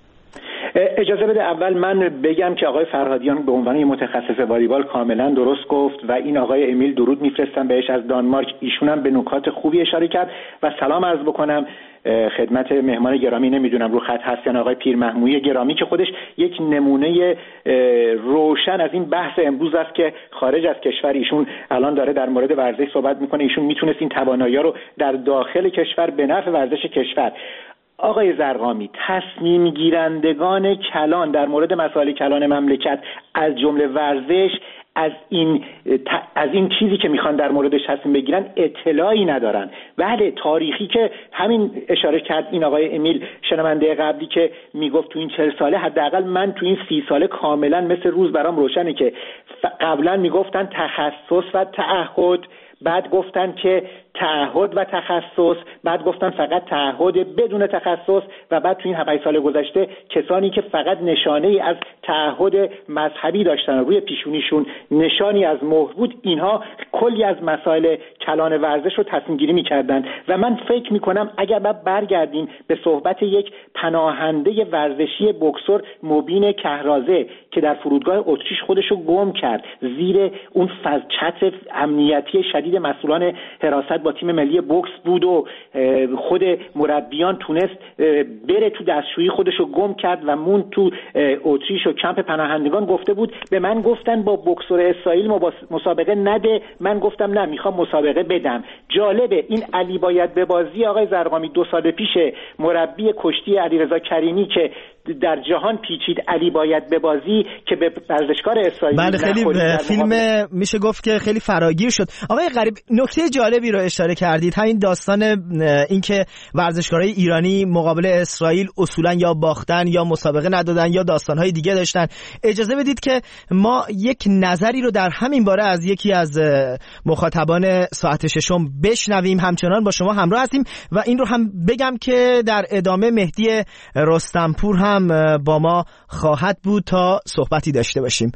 اجازه بده اول من بگم که آقای فرهادیان به عنوان یک متخصص والیبال کاملا درست گفت و این آقای امیل درود میفرستم بهش از دانمارک. ایشون هم به نکات خوبی اشاره کرد و سلام عرض بکنم خدمت مهمان گرامی. نمیدونم رو خط هستن آقای پیرمحمویی گرامی که خودش یک نمونه روشن از این بحث امروز است که خارج از کشور ایشون الان داره در مورد ورزش صحبت میکنه. ایشون میتونست این توانایی رو در داخل کشور به نفع ورزش کشور. آقای زرقامی، تصمیم گیرندگان کلان در مورد مسائل کلان مملکت از جمله ورزش از این از این چیزی که میخوان در موردش تصمیم بگیرن اطلاعی ندارن. بله، تاریخی که همین اشاره کرد این آقای امیل شنونده قبلی که میگفت تو این چهل ساله، حداقل من تو این سی ساله کاملا مثل روز برام روشنه که قبلا میگفتن تخصص و تعهد، بعد گفتن که تعهد و تخصص، بعد گفتن فقط تعهد بدون تخصص و بعد تو این هفت سال گذشته کسانی که فقط نشانه ای از تعهد مذهبی داشتن روی پیشونیشون نشانی از مهر بود، اینها کلی از مسائل کلان ورزش رو تصمیم گیری می‌کردن. و من فکر می‌کنم اگر بعد برگردیم به صحبت یک پناهنده ورزشی بوکسور مبین کهرازه که در فرودگاه اتریش خودش رو گم کرد زیر اون چتر امنیتی شدید مسئولان حراست با تیم ملی بوکس بود و خود مربیان تونست بره تو دستشویی خودش رو گم کرد و مون تو اتریش و کمپ پناهندگان. گفته بود به من گفتن با بوکسور اسرائیل مسابقه نده، من گفتم نه میخوام مسابقه بدم. جالبه این علی باید به بازی آقای زرقامی دو سال پیش مربی کشتی علیرضا کریمی که در جهان پیچید علی باید به بازی که به ورزشکار اسرائیلی بله خیلی فیلم میشه گفت که خیلی فراگیر شد. آقای غریب نکته جالبی رو اشاره کردید، همین داستان اینکه ورزشکارای ایرانی مقابل اسرائیل اصولا یا باختن یا مسابقه ندادن یا داستانهای دیگه داشتن. اجازه بدید که ما یک نظری رو در همین باره از یکی از مخاطبان ساعت ششم بشنویم. همچنان با شما همراه هستیم و این رو هم بگم که در ادامه مهدی رستمپور هم با ما خواهد بود تا صحبتی داشته باشیم.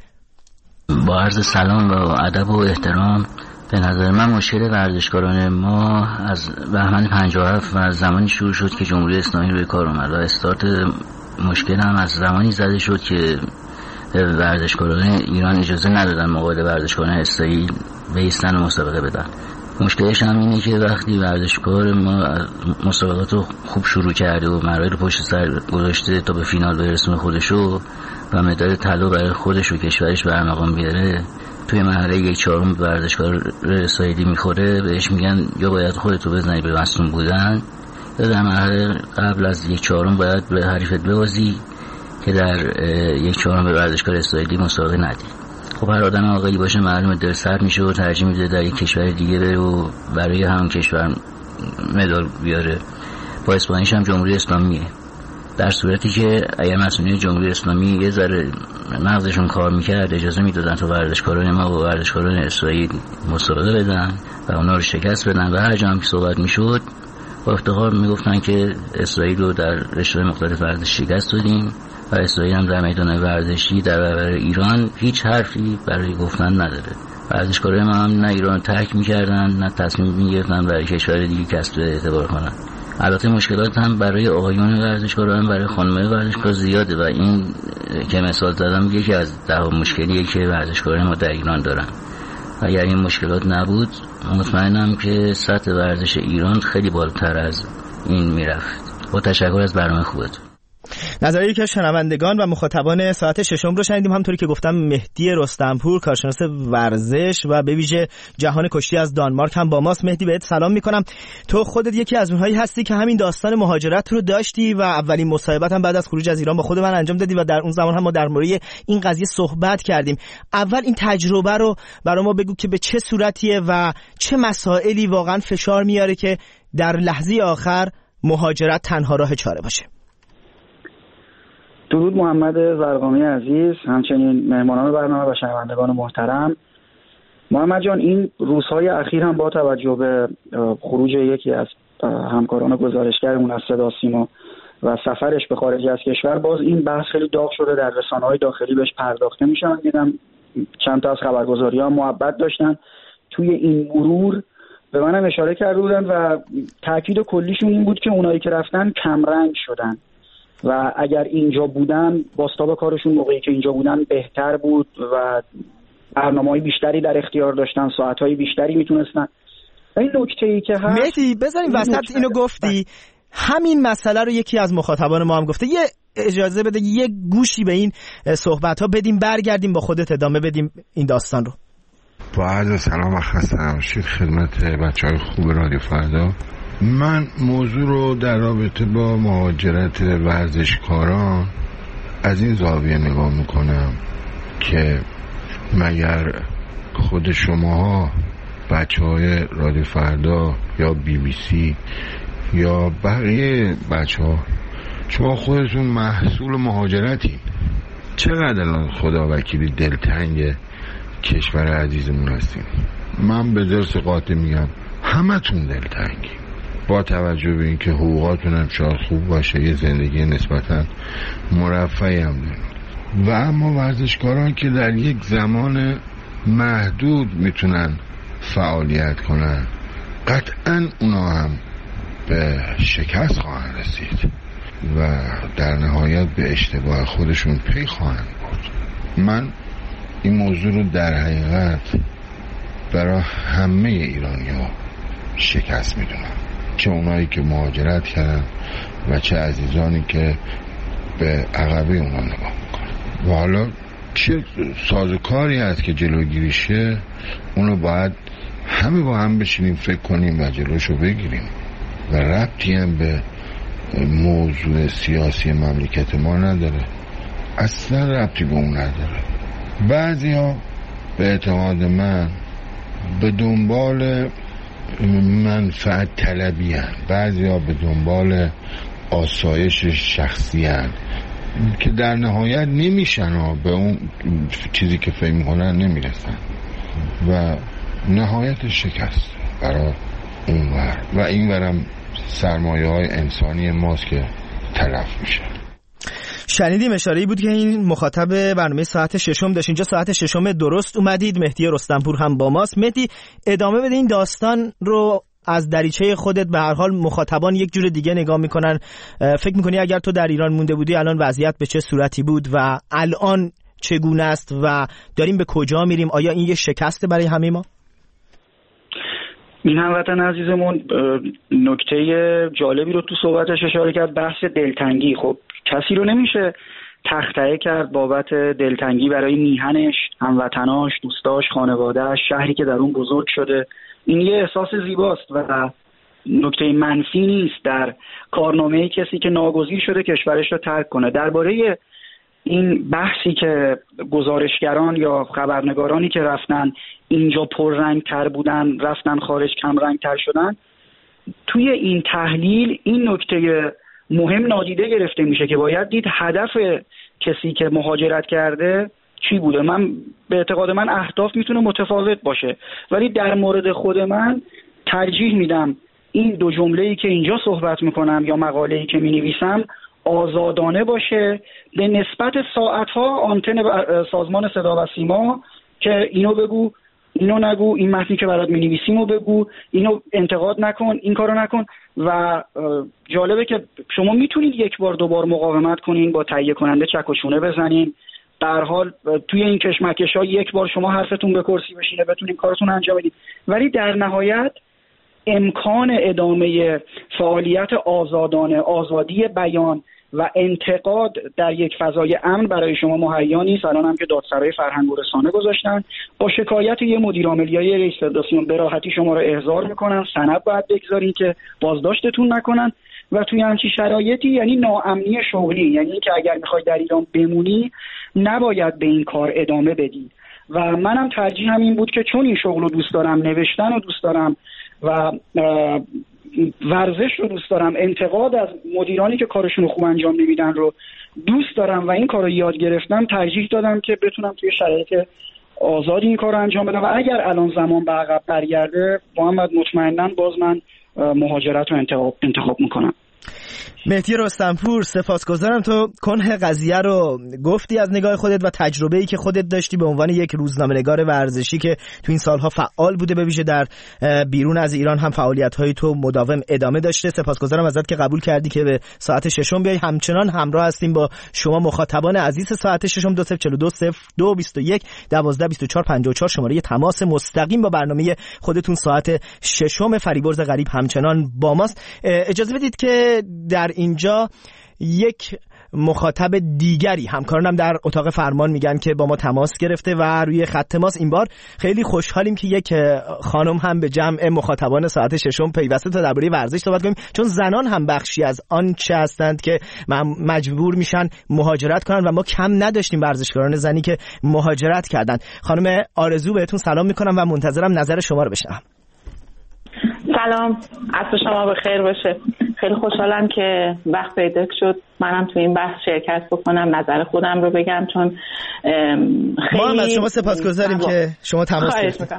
با عرض سلام و ادب و احترام، به نظر من مشکل ورزشکاران ما از بهمن پنجاه و هفت و از زمانی شروع شد که جمهوری اسلامی روی کار اومد و استارت مشکل هم از زمانی زده شد که ورزشکاران ایران اجازه ندادن مقابل ورزشکاران اسرائیل بایستن و مسابقه بدن. مشکلش هم اینه که وقتی ورزشکار ما مسابقات رو خوب شروع کرده و مراحل پشت سر گذاشته تا به فینال برسونه خودشو و مدال طلا برای خودش و کشورش برمقام بیاره، توی مرحله یک چهارم ورزشکار اسرائیلی میخوره، بهش میگن یا باید خودتو بزنی به مصدوم بودن یا در مرحله قبل از یک چهارم باید به حریفت ببازی که در یک چهارم به ورزشکار اسرائیلی مسابقه ندی. خب هر آدم عاقلی باشه معلومه دل سرد میشه و ترجیح میده در یک کشور دیگه بره و برای همون کشور مدال بیاره. با اسپانیش هم جمهوری اسلامیه، در صورتی که اگر مسئولین جمهوری اسلامی یه ذره مغزشون کار میکرد اجازه میدادن تا ورزشکاران ما و ورزشکاران اسرائیل مسابقه بدن و اونا رو شکست بدن و هر جا هم که صحبت میشد با افتخار میگفتن که اسرائیل رو در رشته‌های مختلف ورزش شکست دادیم و اسرائیل هم در میدان ورزشی در برابر ایران هیچ حرفی برای گفتن نداره. ورزشکارای ما هم نه ایران ترک میکردن نه تصمیم میگرفتن برای کشور دیگه کسب اعتبار کنن. البته مشکلات هم برای آقایون ورزشکارا هم برای خانم‌های ورزشکار زیاده و این که مثال زدم یکی از ده مشکلیه که ورزشکارای ما در ایران دارن. اگر این مشکلات نبود مطمئنم که سطح ورزش ایران خیلی بالاتر از این میرفت. با تشکر از برنامه خوبتون. نظریه که شنوندگان و مخاطبان ساعت ششم رو شنیدیم. همونطوری که گفتم مهدی رستمپور کارشناس ورزش و به ویژه جهان کشتی از دانمارک هم با ماست. مهدی بهت سلام میکنم. تو خودت یکی از اونهایی هستی که همین داستان مهاجرت رو داشتی و اولین مصاحبت هم بعد از خروج از ایران با خود من انجام دادی و در اون زمان هم ما در مورد این قضیه صحبت کردیم. اول این تجربه رو برای ما بگو که به چه صورتیه و چه مسائلی واقعا فشار میاره که در لحظه آخر مهاجرت تنها راه چاره باشه. درود محمد زرقامی عزیز، همچنین مهمانان برنامه و شنوندگان محترم. محمد جان، این روزهای اخیر هم با توجه به خروج یکی از همکاران گزارشگرمون از صدا سیما و سفرش به خارج از کشور، باز این بحث خیلی داغ شده، در رسانه‌های داخلی بهش پرداخته میشن. دیدم چند تا از خبرگزاری‌ها محبت داشتن توی این مرور به منم اشاره کرده بودن و تاکید کلیشون این بود که اونایی که رفتن کمرنگ شدن و اگر اینجا بودن بازتاب کارشون موقعی که اینجا بودن بهتر بود و برنامه‌های بیشتری در اختیار داشتن، ساعت‌های بیشتری میتونستن. این نکته‌ای که هست مهدی بذاریم وسط نکته... اینو گفتی بس. همین مسئله رو یکی از مخاطبان ما هم گفته. یه اجازه بده یه گوشی به این صحبت‌ها بدیم، برگردیم با خودت ادامه بدیم این داستان رو. با عرض سلام و خسته نباشید خدمت بچه‌های خوب رادیو فردا. من موضوع رو در رابطه با مهاجرت ورزشکاران از این زاویه نگاه میکنم که مگر خود شماها بچه های رادیو فردا یا بی بی سی یا بقیه بچه ها شما خودتون محصول مهاجرتی؟ چقدر الان خدا وکیلی دلتنگ کشور عزیزمون هستیم؟ من به درس قاطع میگم همه تون دلتنگی، با توجه به اینکه حقوقاتون هم شاید خوب باشه، یه زندگی نسبتا مرفهی هم دارید و اما ورزشکاران که در یک زمان محدود میتونن فعالیت کنن قطعا اونا هم به شکست خواهند رسید و در نهایت به اشتباه خودشون پی خواهند برد. من این موضوع رو در حقیقت برای همه ایرانی‌ها شکست میدونم، چه اونایی که مهاجرت کردن و چه عزیزانی که به عقبه اونا نگاه میکنن. و حالا چه سازوکاری هست که جلوگیری شه، اونو باید همه با هم بشینیم فکر کنیم و جلوشو بگیریم و ربطی هم به موضوع سیاسی مملکت ما نداره، اصلا ربطی به اون نداره. بعضی ها به اعتقاد من به دنبال منفعت طلبی هن، بعضی ها به دنبال آسایش شخصی هن که در نهایت نمیشن ها، به اون چیزی که فکر میکنن نمیرسن و نهایت شکست برای اون ور و این ورم سرمایه های انسانی ماست که تلف میشه. شنیدیم اشاره‌ای بود که این مخاطب برنامه ساعت ششم داشت. اینجا ساعت ششم درست اومدید. مهدی رستمپور هم با ماست. مهدی ادامه بده این داستان رو. از دریچه خودت به هر حال مخاطبان یک جور دیگه نگاه میکنن. فکر میکنی اگر تو در ایران مونده بودی الان وضعیت به چه صورتی بود و الان چگونه است و داریم به کجا میریم؟ آیا این یه شکسته برای همه ما؟ این هموطن عزیزمون نکته جالبی رو تو صحبتش اشاره کرد، بحث دلتنگی. خب کسی رو نمیشه تخطئه کرد بابت دلتنگی برای میهنش، هموطناش، دوستاش، خانواده‌اش، شهری که در اون بزرگ شده. این یه احساس زیباست و نکته منفی نیست در کارنامه کسی که ناگزیر شده کشورش رو ترک کنه. درباره این بحثی که گزارشگران یا خبرنگارانی که رفتن اینجا پررنگ تر بودن رفتن خارج کم رنگ تر شدن، توی این تحلیل این نکته مهم نادیده گرفته میشه که باید دید هدف کسی که مهاجرت کرده چی بوده. من به اعتقاد من اهداف میتونه متفاوت باشه، ولی در مورد خود من ترجیح میدم این دو جمله‌ای که اینجا صحبت میکنم یا مقاله‌ای که مینویسم آزادانه باشه به نسبت ساعتها آنتن سازمان صدا و سیما که اینو بگو، اینو نگو، این متنی که برات می‌نویسیم رو بگو، اینو انتقاد نکن، این کارو نکن. و جالبه که شما میتونید یک بار دو بار مقاومت کنین، با تهیه کننده چک و چونه بزنین، در حال توی این کشمکش‌ها یک بار شما حرفتون به کرسی بشینه بتونین کارتون انجام بدید، ولی در نهایت امکان ادامه فعالیت آزادانه، آزادی بیان و انتقاد در یک فضای امن برای شما مهیا نیست. الان هم که دادسرای فرهنگ و رسانه گذاشتن، با شکایت یه مدیر عاملیای رئیس فدراسیون به راحتی شما رو احضار میکنن، سند باید بگذارین که بازداشتتون نکنن و توی همچین شرایطی یعنی ناامنی شغلی، یعنی اینکه اگر میخوای در ایران بمونی نباید به این کار ادامه بدی. و منم ترجیحم این بود که چون این شغل رو دوست دارم، نوشتن رو دوست دارم و ورزش رو دوست دارم، انتقاد از مدیرانی که کارشون رو خوب انجام نمیدن رو دوست دارم و این کار رو یاد گرفتم، ترجیح دادم که بتونم توی شرایط آزادی این کار رو انجام بدم. و اگر الان زمان به عقب برگرده محمد، مطمئناً باز من مهاجرت رو انتخاب انتخاب میکنم. مهدی رستمپور، سپاسگزارم. تو کنه قضیه رو گفتی از نگاه خودت و تجربه‌ای که خودت داشتی به عنوان یک روزنامه‌نگار ورزشی که تو این سالها فعال بوده، به ویژه در بیرون از ایران هم فعالیت‌های تو مداوم ادامه داشته. سپاسگزارم ازت که قبول کردی که به ساعت ششم بیای. همچنان همراه هستیم با شما مخاطبان عزیز ساعت ششم. دو صفر چهار دو صفر دو بیست و یک دوازده بیست و چهار پنجاه و چهار شماره تماس مستقیم با برنامه خودتون ساعت ششم فریبرز غریب همچنان با ماست. اجازه بدید که در اینجا یک مخاطب دیگری، همکارانم در اتاق فرمان میگن که با ما تماس گرفته و روی خط ماست. این بار خیلی خوشحالیم که یک خانم هم به جمع مخاطبان ساعت ششم پیوسته تا درباره ورزش صحبت کنیم، چون زنان هم بخشی از آن چه هستند که مجبور میشن مهاجرت کنن و ما کم نداشتیم ورزشکاران زنی که مهاجرت کردند. خانم آرزو بهتون سلام میکنم و منتظرم نظر شما رو بشنوم. سلام، عصر شما بخیر باشه. خیلی خوشحالم که وقت پیدا شد منم تو این بحث شرکت بکنم، نظر خودم رو بگم، چون خیلی ما هم از شما سپاسگزاریم که شما تماس گرفتید.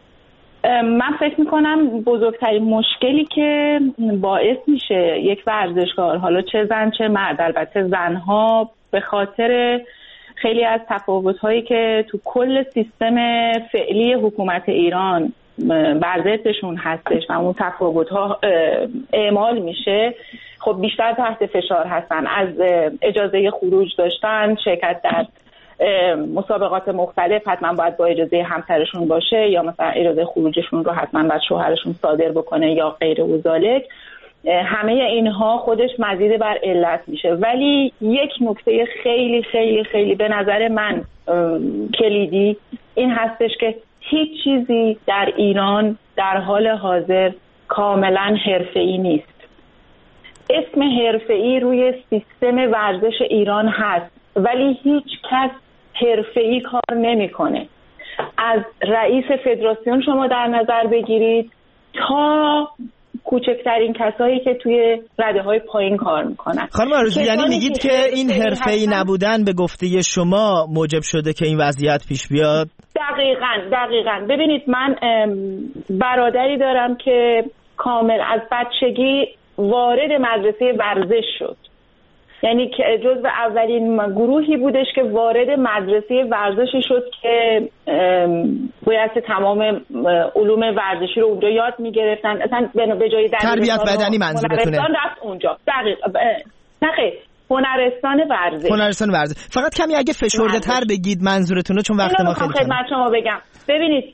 من فکر میکنم بزرگترین مشکلی که باعث میشه یک ورزشکار، حالا چه زن چه مرد، البته زنها به خاطر خیلی از تفاوت‌هایی که تو کل سیستم فعلی حکومت ایران بر ضدشون هستش و اون تفاوت‌ها اعمال میشه، خب بیشتر تحت فشار هستن. از اجازه خروج داشتن، شرکت در مسابقات مختلف حتما باید با اجازه همسرشون باشه یا مثلا اجازه خروجشون رو حتما باید شوهرشون صادر بکنه یا غیر ذالک. همه اینها خودش مزید بر علت میشه. ولی یک نکته خیلی خیلی خیلی به نظر من کلیدی این هستش که هیچ چیزی در ایران در حال حاضر کاملا حرفه‌ای نیست. اسم حرفه‌ای روی سیستم ورزش ایران هست ولی هیچ کس حرفه‌ای کار نمی‌کنه. از رئیس فدراسیون شما در نظر بگیرید تا کوچکترین کسایی که توی رده‌های پایین کار میکنن. خانم آرزو یعنی میگید که این حرفه‌ای نبودن به گفته شما موجب شده که این وضعیت پیش بیاد؟ دقیقاً دقیقاً. ببینید من برادری دارم که کامل از بچگی وارد مدرسه ورزش شد. یعنی که جزو اولین گروهی بودش که وارد مدرسه ورزشی شد که باید تمام علوم ورزشی رو اونجا یاد میگرفتن. اصلا به جای تربیت بدنی منظورتونه؟ هنرستان رفت اونجا. دقیقاً. نه هنرستان ورزش. هنرستان ورزش. فقط کمی اگه فشرده تر بگید منظورتونه چون وقت ما خیلی کمه. خدمت شما بگم. ببینید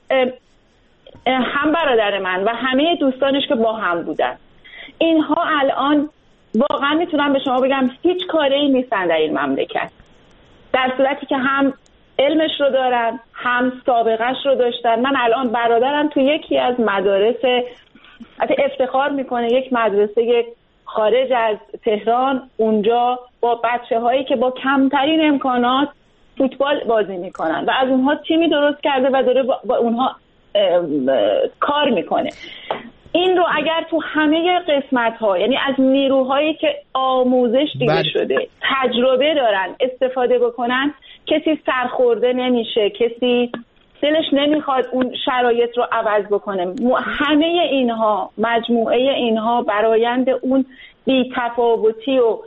هم برادر من و همه دوستانش که با هم بودن اینها الان واقعا میتونم به شما بگم هیچ کاری نیستن در این مملکت، در صورتی که هم علمش رو دارن هم سابقهش رو داشتن. من الان برادرم تو یکی از مدارس افتخار میکنه، یک مدرسه خارج از تهران، اونجا با بچه هایی که با کمترین امکانات فوتبال بازی میکنن و از اونها تیمی درست کرده و داره با اونها کار میکنه. این رو اگر تو همه قسمت ها، یعنی از نیروهایی که آموزش دیده بله. شده تجربه دارن استفاده بکنن، کسی سرخورده نمیشه، کسی دلش نمیخواد اون شرایط رو عوض بکنه. همه اینها، مجموعه اینها برآیند اون بی تفاوتی و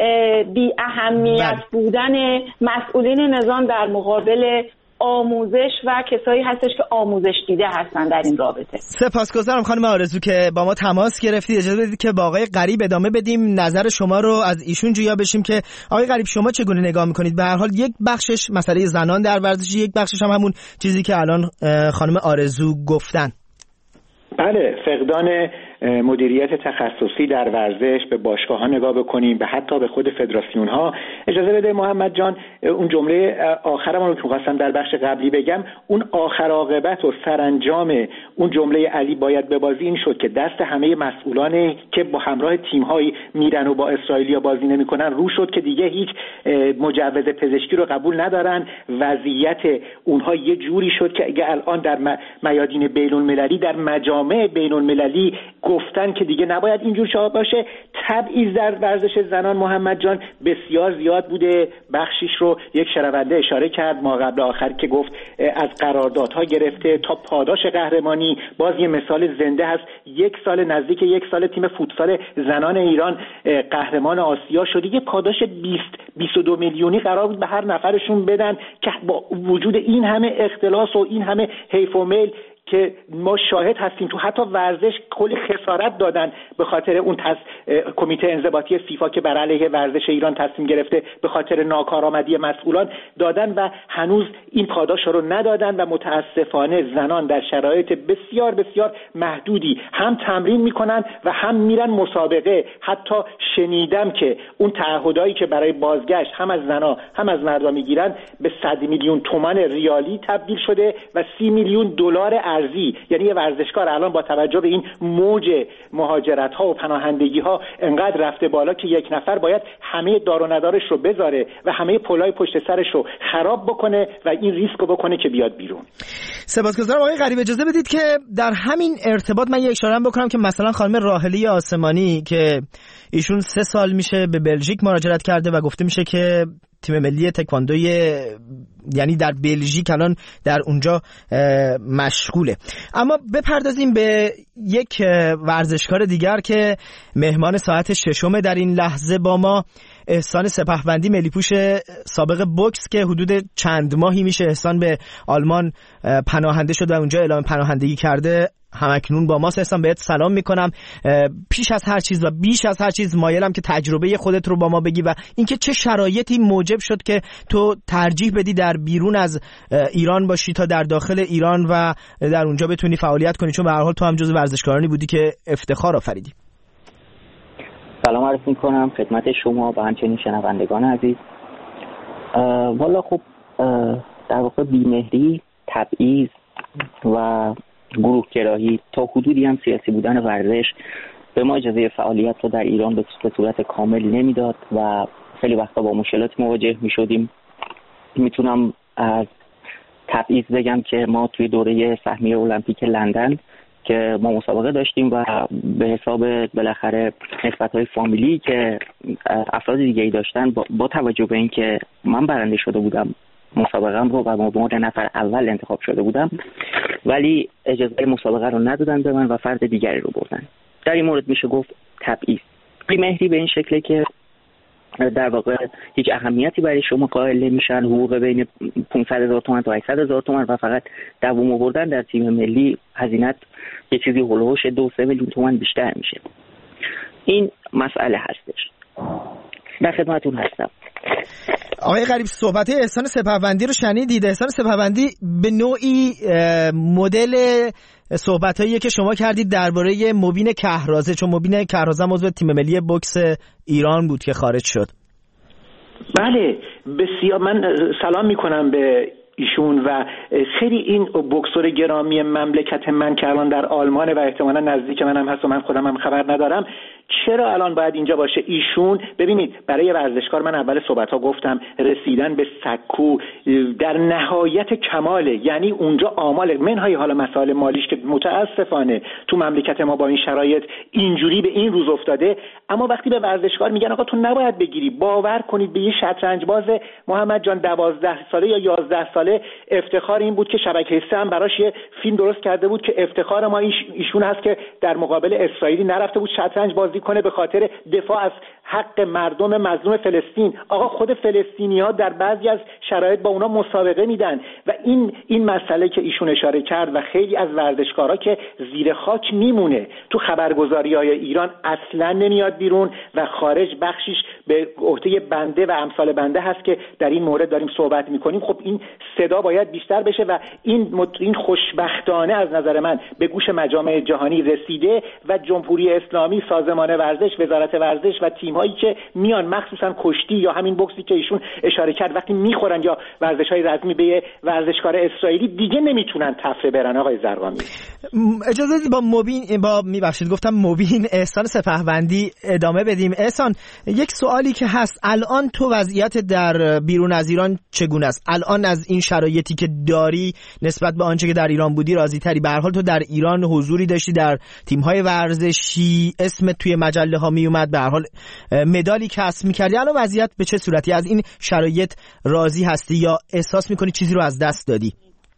بی اهمیت بله. بودن مسئولین نظام در مقابل آموزش و کسایی هستش که آموزش دیده هستن در این رابطه. سپاسگزارم خانم آرزو که با ما تماس گرفتید. اجازه بدید که با آقای غریب ادامه بدیم، نظر شما رو از ایشون جویا بشیم که آقای غریب شما چگونه نگاه میکنید؟ به هر حال یک بخشش مسئله زنان در ورزش، یک بخشش هم همون چیزی که الان خانم آرزو گفتن. بله، فقدان مدیریت تخصصی در ورزش، به باشگاه‌ها نگاه بکنیم، به حتی به خود فدراسیون‌ها. اجازه بده محمد جان اون جمله آخرم رو که خواستم در بخش قبلی بگم، اون آخر عاقبت و سرانجام اون جمله علی باید ببازی این شد که دست همه مسئولانی که با همراه تیم‌هایی میرن و با اسرائیلیا بازی نمی‌کنن رو شد که دیگه هیچ مجوز پزشکی رو قبول ندارن. وضعیت اونها یه جوری شد که اگه الان در میادین بین‌المللی، در مجامع بین‌المللی گفتن که دیگه نباید اینجور شاه باشه. تبعیض در ورزش زنان محمد جان بسیار زیاد بوده. بخشیش رو یک شنونده اشاره کرد ما قبل آخر که گفت از قراردادها گرفته تا پاداش قهرمانی. باز یه مثال زنده هست، یک سال نزدیک یک سال تیم فوتسال زنان ایران قهرمان آسیا شده. یه پاداش بیست بیست و دو میلیونی قرار بود به هر نفرشون بدن که با وجود این همه اختلاس و این همه حیف و میل که ما شاهد هستیم تو حتی ورزش کلی خسارت دادن به خاطر اون تص... کمیته انضباطی فیفا که بر علیه ورزش ایران تصمیم گرفته، به خاطر ناکارآمدی مسئولان دادن و هنوز این پاداش رو ندادن و متاسفانه زنان در شرایط بسیار بسیار محدودی هم تمرین میکنن و هم میرن مسابقه. حتی شنیدم که اون تعهدایی که برای بازگشت هم از زنا هم از مردا میگیرن به صد میلیون تومان ریالی تبدیل شده و سی میلیون دلار ارزی. یعنی یه ورزشکار الان با توجه به این موج مهاجرت ها و پناهندگی ها انقدر رفته بالا که یک نفر باید همه دار و ندارش رو بذاره و همه پلای پشت سرش رو خراب بکنه و این ریسک رو بکنه که بیاد بیرون. سپاسگزارم آقای غریب. اجازه بدید که در همین ارتباط من یک اشاره بکنم که مثلا خانم راحلی آسمانی که ایشون سه سال میشه به بلژیک مهاجرت کرده و گفته میشه که تیم ملی تکواندوی یعنی در بلژیک الان در اونجا مشغوله. اما بپردازیم به یک ورزشکار دیگر که مهمان ساعت ششم در این لحظه با ما، احسان سپهبندی، ملیپوش سابق بوکس که حدود چند ماهی میشه احسان به آلمان پناهنده شد و اونجا اعلام پناهندگی کرده. همکنون با ماست. احسان بهت سلام میکنم. پیش از هر چیز و بیش از هر چیز مایلم که تجربه خودت رو با ما بگی و اینکه چه شرایطی موجب شد که تو ترجیح بدی در در بیرون از ایران باشی تا در داخل ایران و در اونجا بتونی فعالیت کنی، چون به هر حال تو هم جزو ورزشکارانی بودی که افتخار آفریدی. سلام عرض می‌کنم خدمت شما و همچنین شنوندگان عزیز. والا خب در واقع بیمهری، تبعیض و گروه گرایی تا حدودی هم سیاسی بودن ورزش به ما اجازه فعالیت رو در ایران به صورت کامل نمیداد و خیلی وقتا با مشکلات مواجه میشدیم. میتونم از تبعیض بگم که ما توی دوره سهمیه المپیک لندن که ما مسابقه داشتیم و به حساب بالاخره نسبت‌های فامیلی که افراد دیگه‌ای داشتن، با, با توجه به اینکه من برنده شده بودم مسابقه‌ام رو و به عنوان نفر اول انتخاب شده بودم، ولی اجازه مسابقه رو ندادن به من و فرد دیگری رو بردن. در این مورد میشه گفت تبعیض. بی‌مهری به این شکله که در واقع هیچ اهمیتی برای شما قائل نمیشن، حقوق بین پانصد هزار تومان تا هشتصد هزار تومان و فقط دوام آوردن در تیم ملی هزینه یه چیزی هولوش دو سه میلیون تومان بیشتر میشه. این مسئله هستش. در خدمتتون هستم. آقای غریب، صحبت احسان سپهبندی رو شنیدید؟ احسان سپهبندی به نوعی مدل صحبتایی که شما کردید درباره مبین کهرازه، چون مبین کهرازه عضو تیم ملی بوکس ایران بود که خارج شد. بله بسیار. من سلام میکنم به ایشون و خیلی این بوکسور گرامی مملکت من که الان در آلمان و احتمالاً نزدیک منم هست و من خودم هم خبر ندارم، چرا الان باید اینجا باشه ایشون؟ ببینید برای ورزشکار من اول صحبت‌ها گفتم رسیدن به سکو در نهایت کماله، یعنی اونجا آمال منهای حالا مسائل مالیش که متاسفانه تو مملکت ما با این شرایط اینجوری به این روز افتاده، اما وقتی به ورزشکار میگن آقا تو نباید بگیری، باور کنید به یه شطرنج باز محمد جان دوازده ساله یا یازده ساله افتخار این بود که شبکه سه هم براش یه فیلم درست کرده بود که افتخار ما ایشون هست که در مقابل اسرائیلی نرفته بود شطرنج بازی کنه به خاطر دفاع از حق مردم مظلوم فلسطین. آقا خود فلسطینی‌ها در بعضی از شرایط با اونا مسابقه میدن و این این مسئله که ایشون اشاره کرد و خیلی از ورزشکارا که زیر خاک میمونه تو خبرگزاری‌های ایران اصلا نمیاد بیرون و خارج بخشیش به عهده بنده و امثال بنده هست که در این مورد داریم صحبت میکنیم. خب این صدا باید بیشتر بشه و این این خوشبختانه از نظر من به گوش مجامع جهانی رسیده و جمهوری اسلامی، سازمان ورزش، وزارت ورزش و تیم‌هایی که میان مخصوصا کشتی یا همین بوکسی که ایشون اشاره کرد وقتی میخورن یا ورزش‌های رزمی به ورزشکار اسرائیلی دیگه نمیتونن تفره برن. آقای زرقامی اجازه بدید با مبین با میبخشید گفتم مبین احسان سپهبندی ادامه بدیم. احسان، یک سوالی که هست، الان تو وضعیت در بیرون از ایران چگونه است؟ الان از این شرایطی که داری نسبت به آنچه که در ایران بودی راضی تری؟ به هر حال تو در ایران حضوری داشتی، در تیم‌های ورزشی اسمت توی مجله ها می اومد، به هر حال مدالی کسب می‌کردی. الان وضعیت به چه صورتی؟ از این شرایط راضی هستی یا احساس می‌کنی چیزی رو از دست دادی؟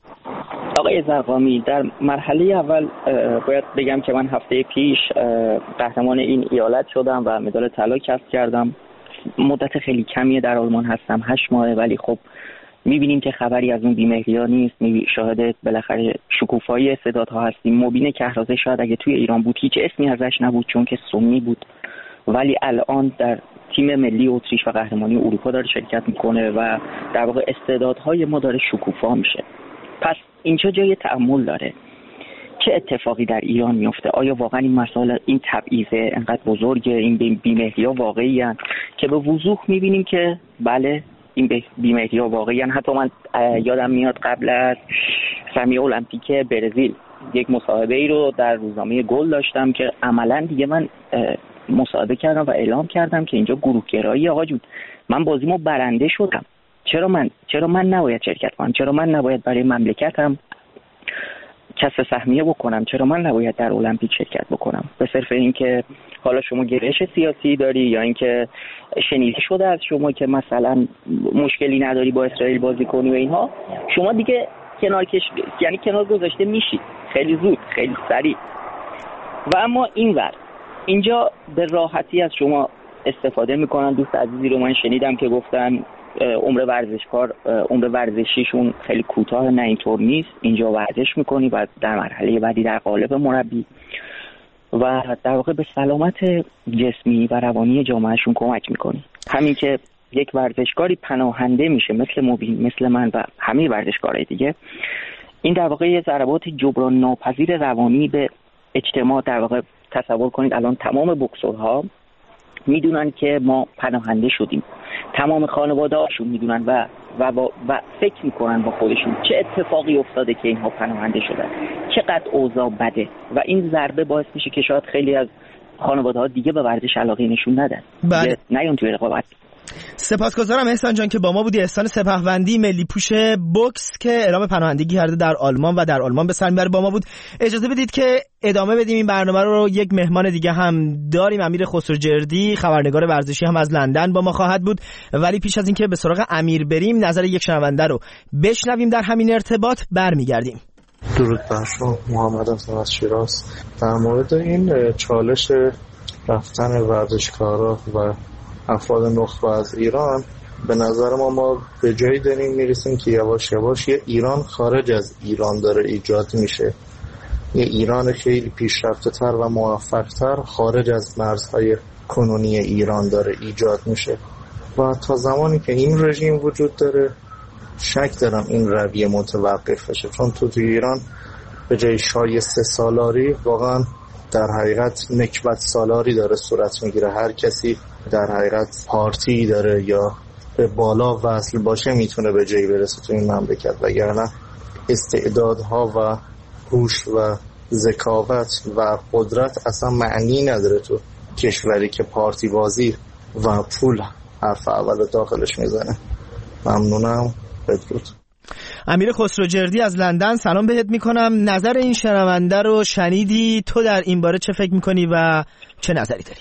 آقای زرقامی، در مرحله اول باید بگم که من هفته پیش قهرمان این ایالت شدم و مدال طلا کسب کردم. مدت خیلی کمیه در آلمان هستم، هشت ماهه، ولی خب میبینیم که خبری از اون بی‌مهری‌ها نیست. شاهد بالاخره شکوفایی استعدادها هستیم. مبین کهرازه شاید اگه توی ایران بود هیچ اسمی ازش نبود چون که سنی بود، ولی الان در تیم ملی اتریش و قهرمانی اروپا داره شرکت میکنه و در واقع استعدادهای ما داره شکوفا میشه. پس اینجا جای تأمل داره چه اتفاقی در ایران میفته. آیا واقعا این مسائل، این تبعیضه انقدر بزرگه، این بی‌مهری‌ها واقعی هستند که به وضوح میبینیم که بله این بی‌مهری‌ها واقعی هستند. حتی من یادم میاد قبل از سهمیه المپیک برزیل یک مصاحبه ای رو در روزنامه گل داشتم که عملا دیگه من مصاحبه کردم و اعلام کردم که اینجا گروه‌گرایی. آقا جون، من بازیمو برنده شدم، چرا من چرا من نباید شرکت کنم؟ چرا من نباید برای مملکتم کسب سهمیه بکنم؟ چرا من نباید در المپیک شرکت بکنم؟ به صرف اینکه حالا شما گرایش سیاسی داری یا اینکه شنیده شده از شما که مثلا مشکلی نداری با اسرائیل بازی کنی و اینها، شما دیگه کنار کش یعنی کنار گذاشته میشید خیلی زود، خیلی سریع. و اما اینور اینجا به راحتی از شما استفاده میکنن. دوست عزیزی رو من شنیدم که گفتن عمر ورزشکار عمر ورزشیشون خیلی کوتاه. نه، اینطور نیست. اینجا ورزش میکنی و در مرحله بعدی در قالب مربی و در واقع به سلامت جسمی و روانی جامعهشون کمک میکنی. همین که یک ورزشکاری پناهنده میشه مثل مبین، مثل من و همه ورزشکارهای دیگه، این در واقع یه ضربات جبران ناپذیر روانی به اجتماع. در واقع تصور کنید الان تمام بوکسورها میدونن که ما پناهنده شدیم، تمام خانواده هاشون میدونن و و, با و فکر میکنن با خودشون چه اتفاقی افتاده که اینها پناهنده شدن، چقدر اوضاع بده و این ضربه باعث میشه که شاید خیلی از خانواده ها دیگه به ورزش علاقه نشون ندن. بله. نیان توی رقابت. سپاسگزارم احسان جان که با ما بودی. احسان سپهوندی، ملی پوش بوکس که اعلام پناهندگی کرده در آلمان و در آلمان به سر میبره، با ما بود. اجازه بدید که ادامه بدیم این برنامه رو. یک مهمان دیگه هم داریم، امیر خسروجردی، خبرنگار ورزشی هم از لندن با ما خواهد بود. ولی پیش از اینکه به سراغ امیر بریم، نظر یک شنونده رو بشنویم در همین ارتباط، برمیگردیم. درود بر شما، محمد هستم از شیراز. در مورد این چالش رفتن ورزشکارا و افراد نخبه از ایران، به نظر ما ما به جایی داریم میرسیم که یواش یواش یه ایران خارج از ایران داره ایجاد میشه، یه ایران خیلی پیشرفته تر و موفق تر خارج از مرزهای کنونی ایران داره ایجاد میشه و تا زمانی که این رژیم وجود داره شک دارم این رویه متوقف بشه، چون تو توی ایران به جای شایسته سالاری واقعا در حقیقت نکبت سالاری داره صورت میگیره. هر کسی در حقیقت پارتی داره یا به بالا وصل باشه میتونه به جایی برسه تو این مملکت، وگرنه استعدادها و هوش و ذکاوت و قدرت اصلا معنی نداره تو کشوری که پارتی بازی و پول حرف اول داخلش میزنه. ممنونم. بدرود. امیر خسروجردی از لندن، سلام بهت میکنم. نظر این شنونده رو شنیدی، تو در این باره چه فکر میکنی و چه نظری داری؟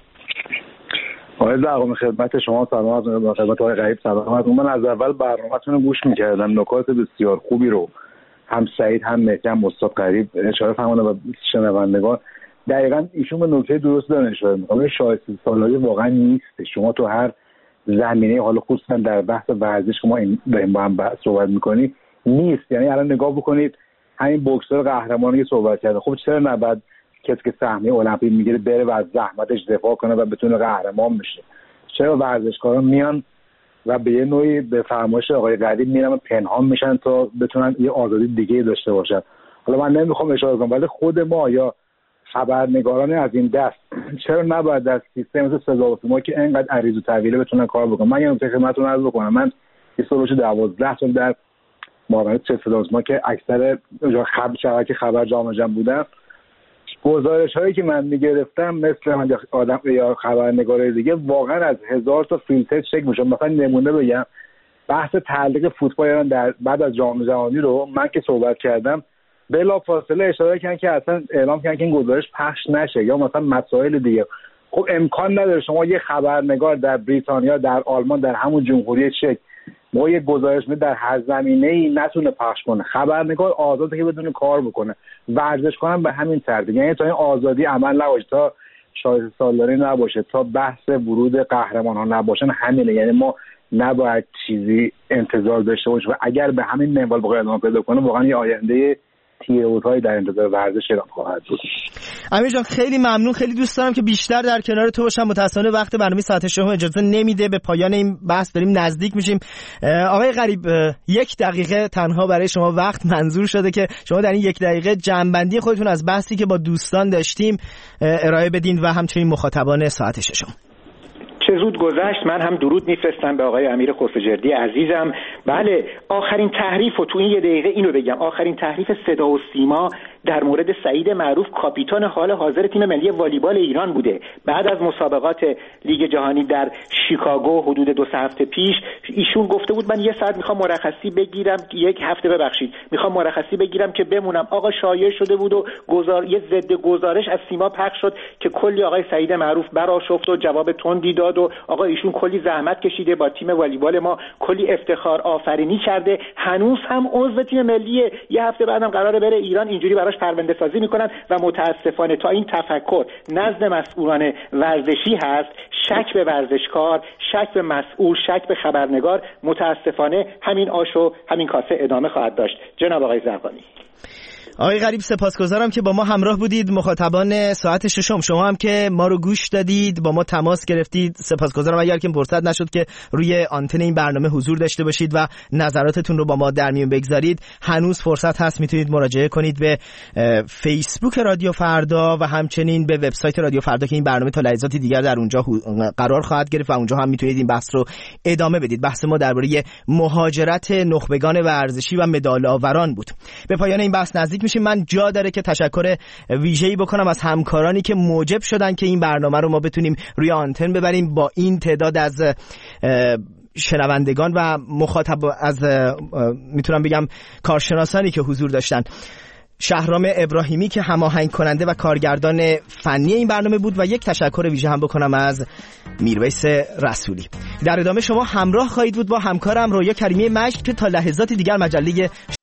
آقای زرقامی خدمت شما سلام، خدمت آقای غریب سلام. من از اول برنامه‌تون رو گوش میکردم، نکات بسیار خوبی رو هم سعید هم مهدی هم استاد غریب اشاره فرمودن و شنوندگان دقیقاً ایشون به نکته درست دارن اشاره میکنن. شایسته سالاری واقعا نیست. شما تو هر زمینه، حالا خصوصا در بحث ورزش که ما این داریم با هم صحبت میکنیم نیست. یعنی الان نگاه بکنید همین بوکسور قهرمانی که صحبت کرده، خب چرا نباید کسی که سهمیه المپیک میگیره بره و از زحمتش دفاع کنه و بتونه قهرمان بشه؟ چرا ورزشکاران میان و به یه نوعی به فرمایش آقای قدیم میرن پنهان میشن تا بتونن یه آزادی دیگه داشته باشن؟ حالا من نمیخوام اشاره کنم، ولی خود ما یا خبرنگاران از این دست چرا نباید در سیستم مثل صدا و سیما که اینقدر عریض و طویله بتونن کار بکنن؟ من یه نکته خدمتتون عرض بکنم، من یه سال بشه دوازده سال در معاونت صدا و سیما که اکثر خبر شبکه خبر جامعه جمع بودم، گزارش‌هایی که من می‌گرفتم مثل من آدم یا خبرنگارای دیگه واقعا از هزار تا فیلتر چک می‌شد. مثلا نمونه بگم، بحث تعلیق فوتبال ایران در بعد از جام جهانی رو من که صحبت کردم بلافاصله اشاره کردن که اصلا اعلام کردن که این گزارش پخش نشه، یا مثلا مسائل دیگه. خب امکان نداره شما یه خبرنگار در بریتانیا، در آلمان، در همون جمهوری چک ما یه گزارش در هر زمینه‌ای نتونه پخش کنه. خبرنگار آزاده که بدون کار بکنه، ورزشکاران به همین ترتیب. یعنی تا این آزادی عمل نباشه، تا شایسته سالاری نباشه، تا بحث ورود قهرمان‌ها نباشن، همینه. یعنی ما نباید چیزی انتظار داشته باشیم و اگر به همین منوال بخواد ادامه پیدا کنه واقعا یه آینده تیره‌های در انتظار ورزش ایران خواهد بود. امیر جان خیلی ممنون، خیلی دوست دارم که بیشتر در کنار تو باشم. متأسفانه وقت برنامه ساعت شما اجازه نمیده، به پایان این بحث داریم نزدیک میشیم. آقای غریب، یک دقیقه تنها برای شما وقت منظور شده که شما در این یک دقیقه جمع‌بندی خودتون از بحثی که با دوستان داشتیم ارائه بدین و همچنین مخاطبان ساعت ششم. چه زود گذشت. من هم درود میفرستم به آقای امیر خسروجردی عزیزم. بله، آخرین تحریف و تو این یه دقیقه اینو بگم، آخرین تحریف صدا و سیما در مورد سعید معروف، کاپیتان حال حاضر تیم ملی والیبال ایران بوده. بعد از مسابقات لیگ جهانی در شیکاگو حدود دو سه هفته پیش ایشون گفته بود من یه ساعت میخوام مرخصی بگیرم، یک هفته ببخشید میخوام مرخصی بگیرم که بمونم. آقا شایع شده بود و گزار یه ضد گزارش از سیما پخش شد که کلی آقای سعید معروف برآشفت و جواب تندی داد و آقا ایشون کلی زحمت کشیده، با تیم والیبال ما کلی افتخار آفرینی کرده، هنوز هم عضو تیم ملی، یه هفته بعدم قراره بره ایران، اینجوری براش پرونده سازی میکنن و متاسفانه تا این تفکر نزد مسئولان ورزشی هست، شک به ورزشکار، شک به مسئول، شک به خبرنگار، متاسفانه همین آش و همین کاسه ادامه خواهد داشت. جناب آقای زرقامی. آقای غریب سپاسگزارم که با ما همراه بودید. مخاطبان ساعت ششم، شما هم که ما رو گوش دادید، با ما تماس گرفتید، سپاسگزارم. اگر که فرصت نشد که روی آنتن این برنامه حضور داشته باشید و نظراتتون رو با ما در میون بگذارید، هنوز فرصت هست، میتونید مراجعه کنید به فیسبوک رادیو فردا و همچنین به وبسایت رادیو فردا که این برنامه تا لحظاتی دیگر در اونجا قرار خواهد گرفت و اونجا هم میتونید این بحث رو ادامه بدید. بحث ما درباره مهاجرت نخبگان ورزشی و مدال آوران بود. به پایان این بحث نزدیک میشیم. من جا داره که تشکر ویژه‌ای بکنم از همکارانی که موجب شدن که این برنامه رو ما بتونیم روی آنتن ببریم با این تعداد از شنوندگان و مخاطب، از میتونم بگم کارشناسانی که حضور داشتن. شهرام ابراهیمی که هماهنگ کننده و کارگردان فنی این برنامه بود و یک تشکر ویژه هم بکنم از میرویس رسولی. در ادامه شما همراه خواهید بود با همکارم رویا کریمی مجد که تا لحظات دیگر مجله